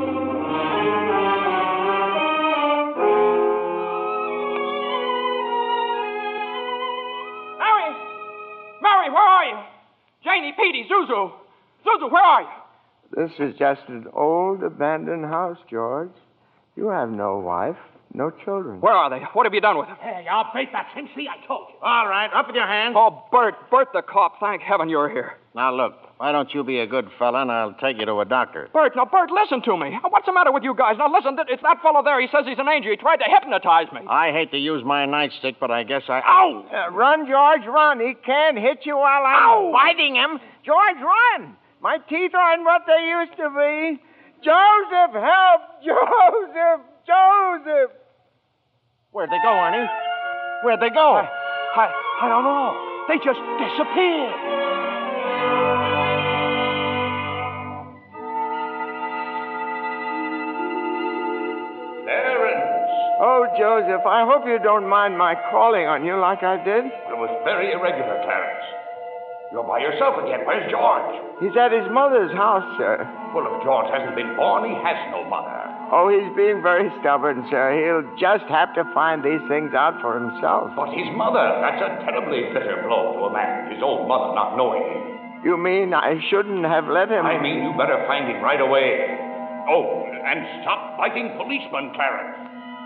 Mary, where are you? Janie, Petey, Zuzu. Zuzu, where are you? This is just an old abandoned house, George. You have no wife, no children. Where are they? What have you done with them? Hey, I'll bait that thing. See, I told you. All right, up with your hands. Oh, Bert the cop. Thank heaven you're here. Now, look, why don't you be a good fella and I'll take you to a doctor? Bert, listen to me. What's the matter with you guys? Now, listen, it's that fellow there. He says he's an angel. He tried to hypnotize me. I hate to use my nightstick, but I guess I... Ow! Run, George, run. He can't hit you while I'm biting him. George, run. My teeth aren't what they used to be. Joseph, help! Joseph! Where'd they go, Ernie? Where'd they go? I don't know. They just disappeared. Clarence! Oh, Joseph, I hope you don't mind my calling on you like I did. It was very irregular, Clarence. You're by yourself again. Where's George? He's at his mother's house, sir. Well, if George hasn't been born, he has no mother. Oh, he's being very stubborn, sir. He'll just have to find these things out for himself. But his mother, that's a terribly bitter blow to a man, his own mother not knowing him. You mean I shouldn't have let him... I mean you better find him right away. Oh, and stop fighting policemen, Clarence.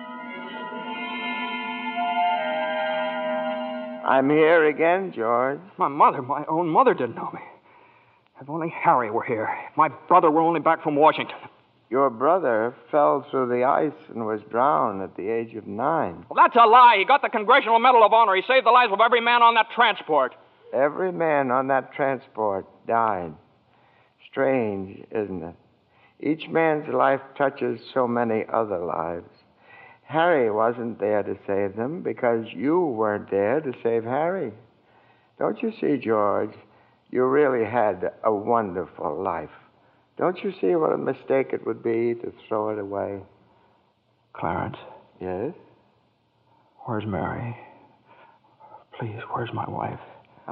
I'm here again, George. My own mother didn't know me. If only Harry were here. If my brother were only back from Washington. Your brother fell through the ice and was drowned at the age of 9. Well, that's a lie. He got the Congressional Medal of Honor. He saved the lives of every man on that transport. Every man on that transport died. Strange, isn't it? Each man's life touches so many other lives. Harry wasn't there to save them because you weren't there to save Harry. Don't you see, George? You really had a wonderful life. Don't you see what a mistake it would be to throw it away? Clarence? Yes? Where's Mary? Please, where's my wife?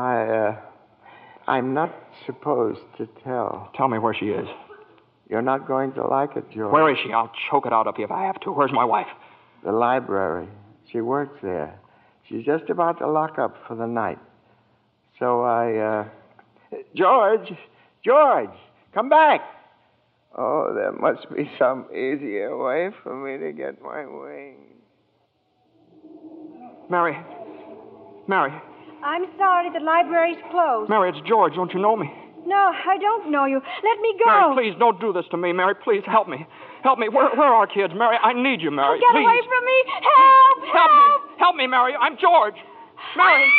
I'm not supposed to tell. Tell me where she is. You're not going to like it, George. Where is she? I'll choke it out of you if I have to. Where's my wife? The library. She works there. She's just about to lock up for the night. So George, come back. Oh, there must be some easier way for me to get my wings. Mary. I'm sorry, the library's closed. Mary, it's George. Don't you know me? No, I don't know you. Let me go. Mary, please, don't do this to me. Mary, please, help me. Help me. Where are our kids? Mary, I need you, Mary. Get please. away from me. Help! Help me, Mary. I'm George. Mary.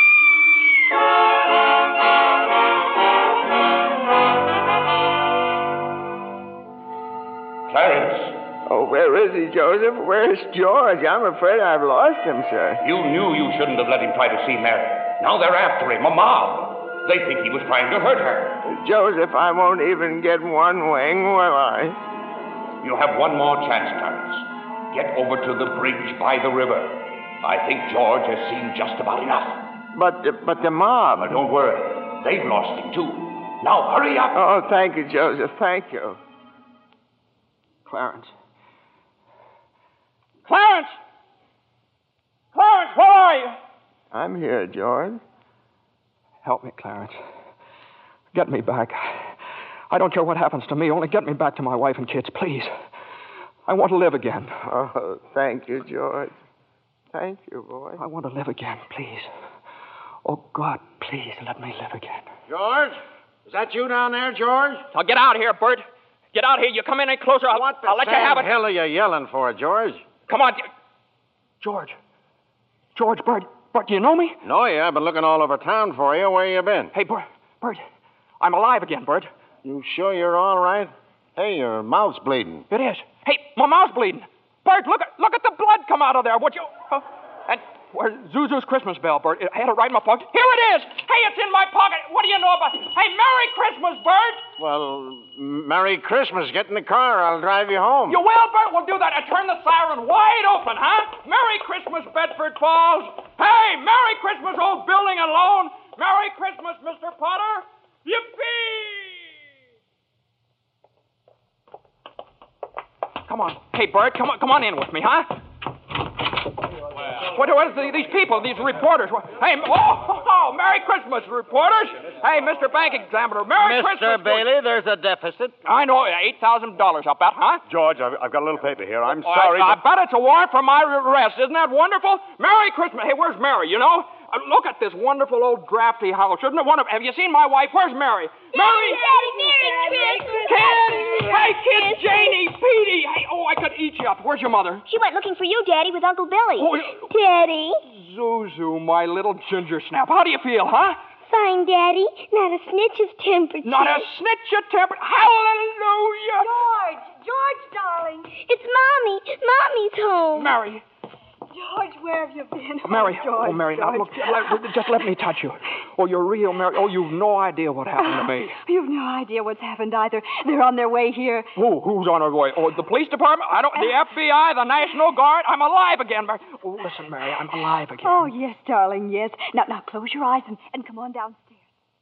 Clarence. Oh, where is he, Joseph? Where's George? I'm afraid I've lost him, sir. You knew you shouldn't have let him try to see Mary. Now they're after him, a mob. They think he was trying to hurt her. Joseph, I won't even get one wing, will I? You have one more chance, Clarence. Get over to the bridge by the river. I think George has seen just about enough. But the mob... But don't worry. They've lost him, too. Now, hurry up. Oh, thank you, Joseph. Thank you. Clarence, where are you? I'm here, George. Help me, Clarence. Get me back. I don't care what happens to me. Only get me back to my wife and kids, please. I want to live again. Oh, thank you, George. Thank you, boy. I want to live again, please. Oh, God, please let me live again. George? Is that you down there, George? Now get out of here, Bert. Get out here. You come in any closer, I'll let you have it. What the hell are you yelling for, George? Come on. George, Bert, do you know me? No, yeah. I've been looking all over town for you. Where you been? Hey, Bert, I'm alive again, Bert. You sure you're all right? Hey, your mouth's bleeding. It is. Hey, my mouth's bleeding. Bert, look at the blood come out of there, would you? And where's Zuzu's Christmas bell, Bert? I had it right in my pocket. Here it is. Hey, it's in my pocket. What do you know about it? Hey, Merry Christmas, Bert. Well, Merry Christmas. Get in the car. I'll drive you home. You will, Bert? We'll do that. And turn the siren wide open, huh? Merry Christmas, Bedford Falls. Hey, Merry Christmas, old building and loan. Merry Christmas, Mr. Potter. Yippee! Come on. Hey, Bert, come on in with me, huh? What is these people, these reporters? Hey, Merry Christmas, reporters. Hey, Mr. Bank Examiner, Merry Christmas. Mr. Bailey, there's a deficit. I know, $8,000, I'll bet, huh? George, I've got a little paper here. I'm sorry. I bet it's a warrant for my arrest. Isn't that wonderful? Merry Christmas. Hey, where's Mary, you know? Look at this wonderful old drafty house. Isn't it wonderful? Have you seen my wife? Where's Mary? Mary! Merry Christmas! Kids! Hey, kids! Janie! Petey! Hey, I could eat you up. Where's your mother? She went looking for you, Daddy, with Uncle Billy. Oh, Daddy? Zuzu, my little ginger snap. How do you feel, huh? Fine, Daddy. Not a snitch of temperature. Not a snitch of temperature. Hallelujah! George, darling. It's Mommy. Mommy's home. Mary. George, where have you been? Mary. George, Mary, George. now, look, just let me touch you. Oh, you're real, Mary. Oh, you've no idea what happened to me. You've no idea what's happened either. They're on their way here. Who's on their way? Oh, the police department? The FBI, the National Guard? I'm alive again, Mary. Oh, listen, Mary, I'm alive again. Oh, yes, darling, yes. Now close your eyes and come on downstairs.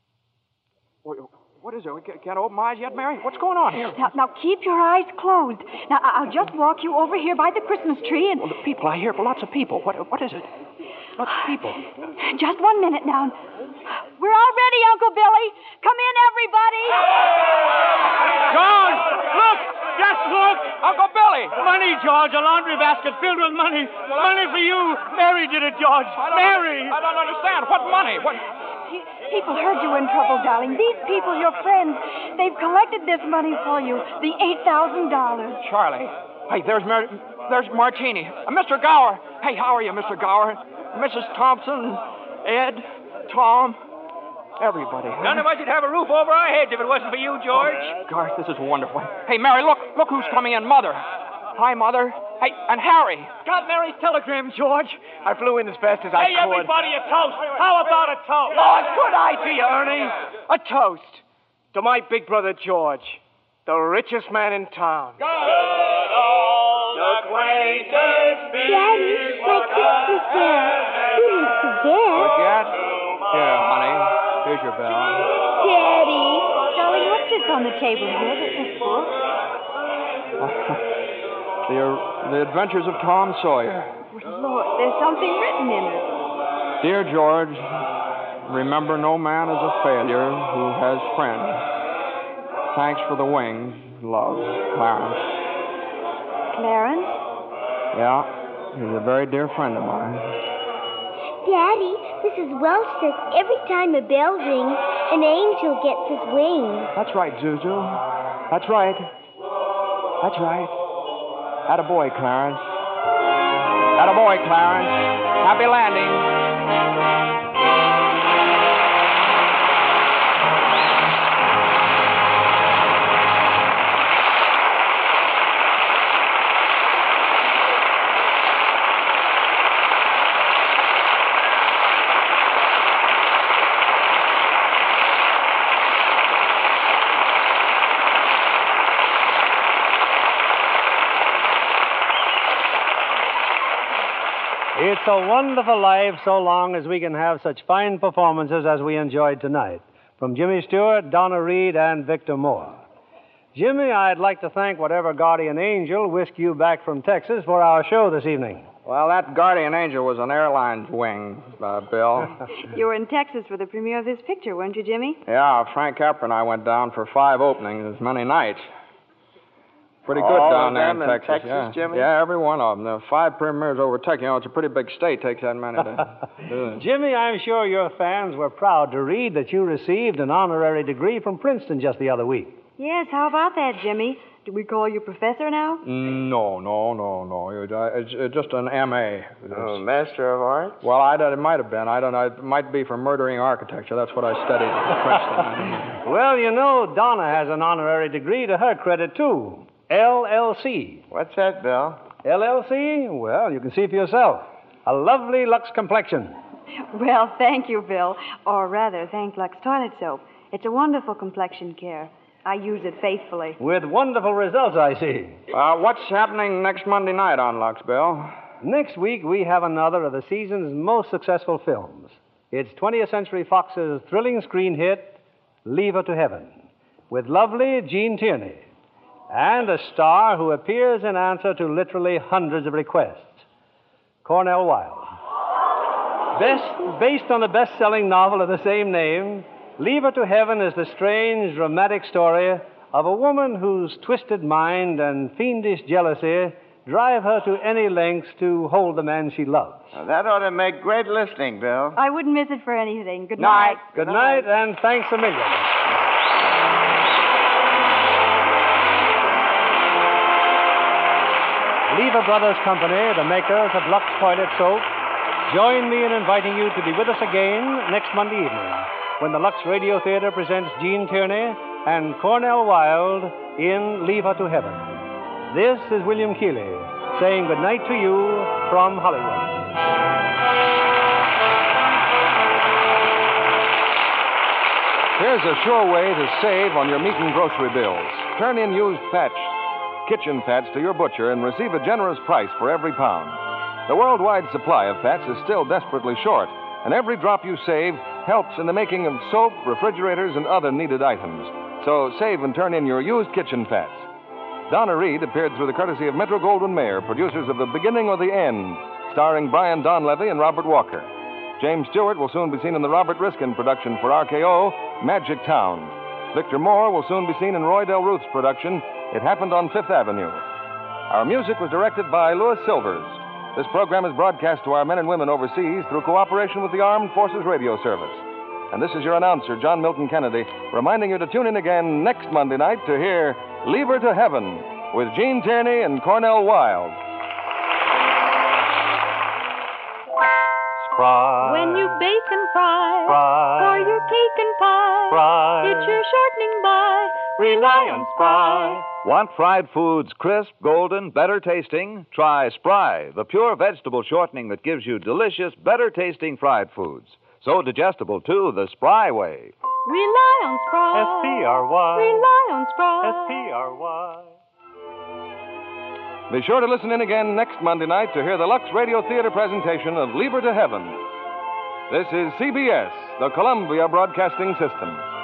What is it? We can't open my eyes yet, Mary? What's going on here? Now keep your eyes closed. Now, I'll just walk you over here by the Christmas tree and... Well, the people, I hear lots of people. What is it? Lots of people. Just 1 minute now. We're all ready, Uncle Billy. Come in, everybody. George, look! Just look! Uncle Billy! Money, George. A laundry basket filled with money. Money for you. Mary did it, George. Mary! I don't understand. What money? What... People heard you in trouble, darling. These people, your friends, they've collected this money for you. The $8,000. Charlie. Hey, there's Martini. Mr. Gower. Hey, how are you, Mr. Gower? Mrs. Thompson, Ed, Tom, everybody. None of us would have a roof over our heads if it wasn't for you, George. Gosh, this is wonderful. Hey, Mary, look who's coming in. Mother. Hi, Mother. Hey, and Harry. Got Mary's telegram, George. I flew in as fast as I could. Hey, everybody, a toast. How about a toast? Oh, good idea, Ernie. A toast to my big brother, George, the richest man in town. Daddy, my Christmas bell. You didn't forget. Forget? Here, honey. Here's your bell. Daddy. Darling, what's this on the table here? This book? The Adventures of Tom Sawyer. Lord, there's something written in it. Dear George, remember no man is a failure who has friends. Thanks for the wings. love, Clarence. Clarence? Yeah, he's a very dear friend of mine. Daddy, Mrs. Welch says every time a bell rings, an angel gets his wings. That's right, Zuzu. That's right. That's right. Attaboy, Clarence. Attaboy, Clarence. Happy landing. It's a wonderful life so long as we can have such fine performances as we enjoyed tonight from Jimmy Stewart, Donna Reed, and Victor Moore. Jimmy, I'd like to thank whatever guardian angel whisked you back from Texas for our show this evening. Well, that guardian angel was an airline's wing, Bill. You were in Texas for the premiere of this picture, weren't you, Jimmy? Yeah, Frank Capra and I went down for 5 openings as many nights. Pretty good All down of there them in Texas. yeah. Jimmy? Yeah, every one of them. There were 5 premieres over Texas. You know, it's a pretty big state. Takes that many to... Jimmy, I'm sure your fans were proud to read that you received an honorary degree from Princeton just the other week. Yes, how about that, Jimmy? Do we call you professor now? No. It's just an M.A. Oh, Master of Arts? Well, it might have been. I don't know. It might be for murdering architecture. That's what I studied at Princeton. Well, you know, Donna has an honorary degree to her credit, too. LLC. What's that, Bill? LLC? Well, you can see for yourself. A lovely Lux complexion. Well, thank you, Bill. Or rather, thank Lux Toilet Soap. It's a wonderful complexion care. I use it faithfully. With wonderful results, I see. What's happening next Monday night on Lux, Bill? Next week, we have another of the season's most successful films. It's 20th Century Fox's thrilling screen hit, Leave Her to Heaven, with lovely Gene Tierney. And a star who appears in answer to literally hundreds of requests, Cornell Wilde. Based on the best-selling novel of the same name, Leave Her to Heaven is the strange, dramatic story of a woman whose twisted mind and fiendish jealousy drive her to any lengths to hold the man she loves. Now, that ought to make great listening, Bill. I wouldn't miss it for anything. Good night. Good night, and thanks a million. Lever Brothers Company, the makers of Lux Toilet Soap, join me in inviting you to be with us again next Monday evening when the Lux Radio Theater presents Gene Tierney and Cornell Wilde in Leave Her to Heaven. This is William Keighley saying good night to you from Hollywood. Here's a sure way to save on your meat and grocery bills. Turn in used kitchen fats to your butcher and receive a generous price for every pound. The worldwide supply of fats is still desperately short, and every drop you save helps in the making of soap, refrigerators, and other needed items. So save and turn in your used kitchen fats. Donna Reed appeared through the courtesy of Metro-Goldwyn-Mayer, producers of The Beginning or the End, starring Brian Donlevy and Robert Walker. James Stewart will soon be seen in the Robert Riskin production for RKO, Magic Town. Victor Moore will soon be seen in Roy Del Ruth's production, It Happened on Fifth Avenue. Our music was directed by Louis Silvers. This program is broadcast to our men and women overseas through cooperation with the Armed Forces Radio Service. And this is your announcer, John Milton Kennedy, reminding you to tune in again next Monday night to hear Leave Her to Heaven with Gene Tierney and Cornell Wilde. Fry. When you bake and fry. For your cake and pie. Fry. It's your shortening by Reliance Fry. Want fried foods crisp, golden, better tasting? Try Spry, the pure vegetable shortening that gives you delicious, better tasting fried foods. So digestible, too, the Spry way. Rely on Spry. S-P-R-Y. Rely on Spry. S-P-R-Y. Be sure to listen in again next Monday night to hear the Lux Radio Theater presentation of Leave Her to Heaven. This is CBS, the Columbia Broadcasting System.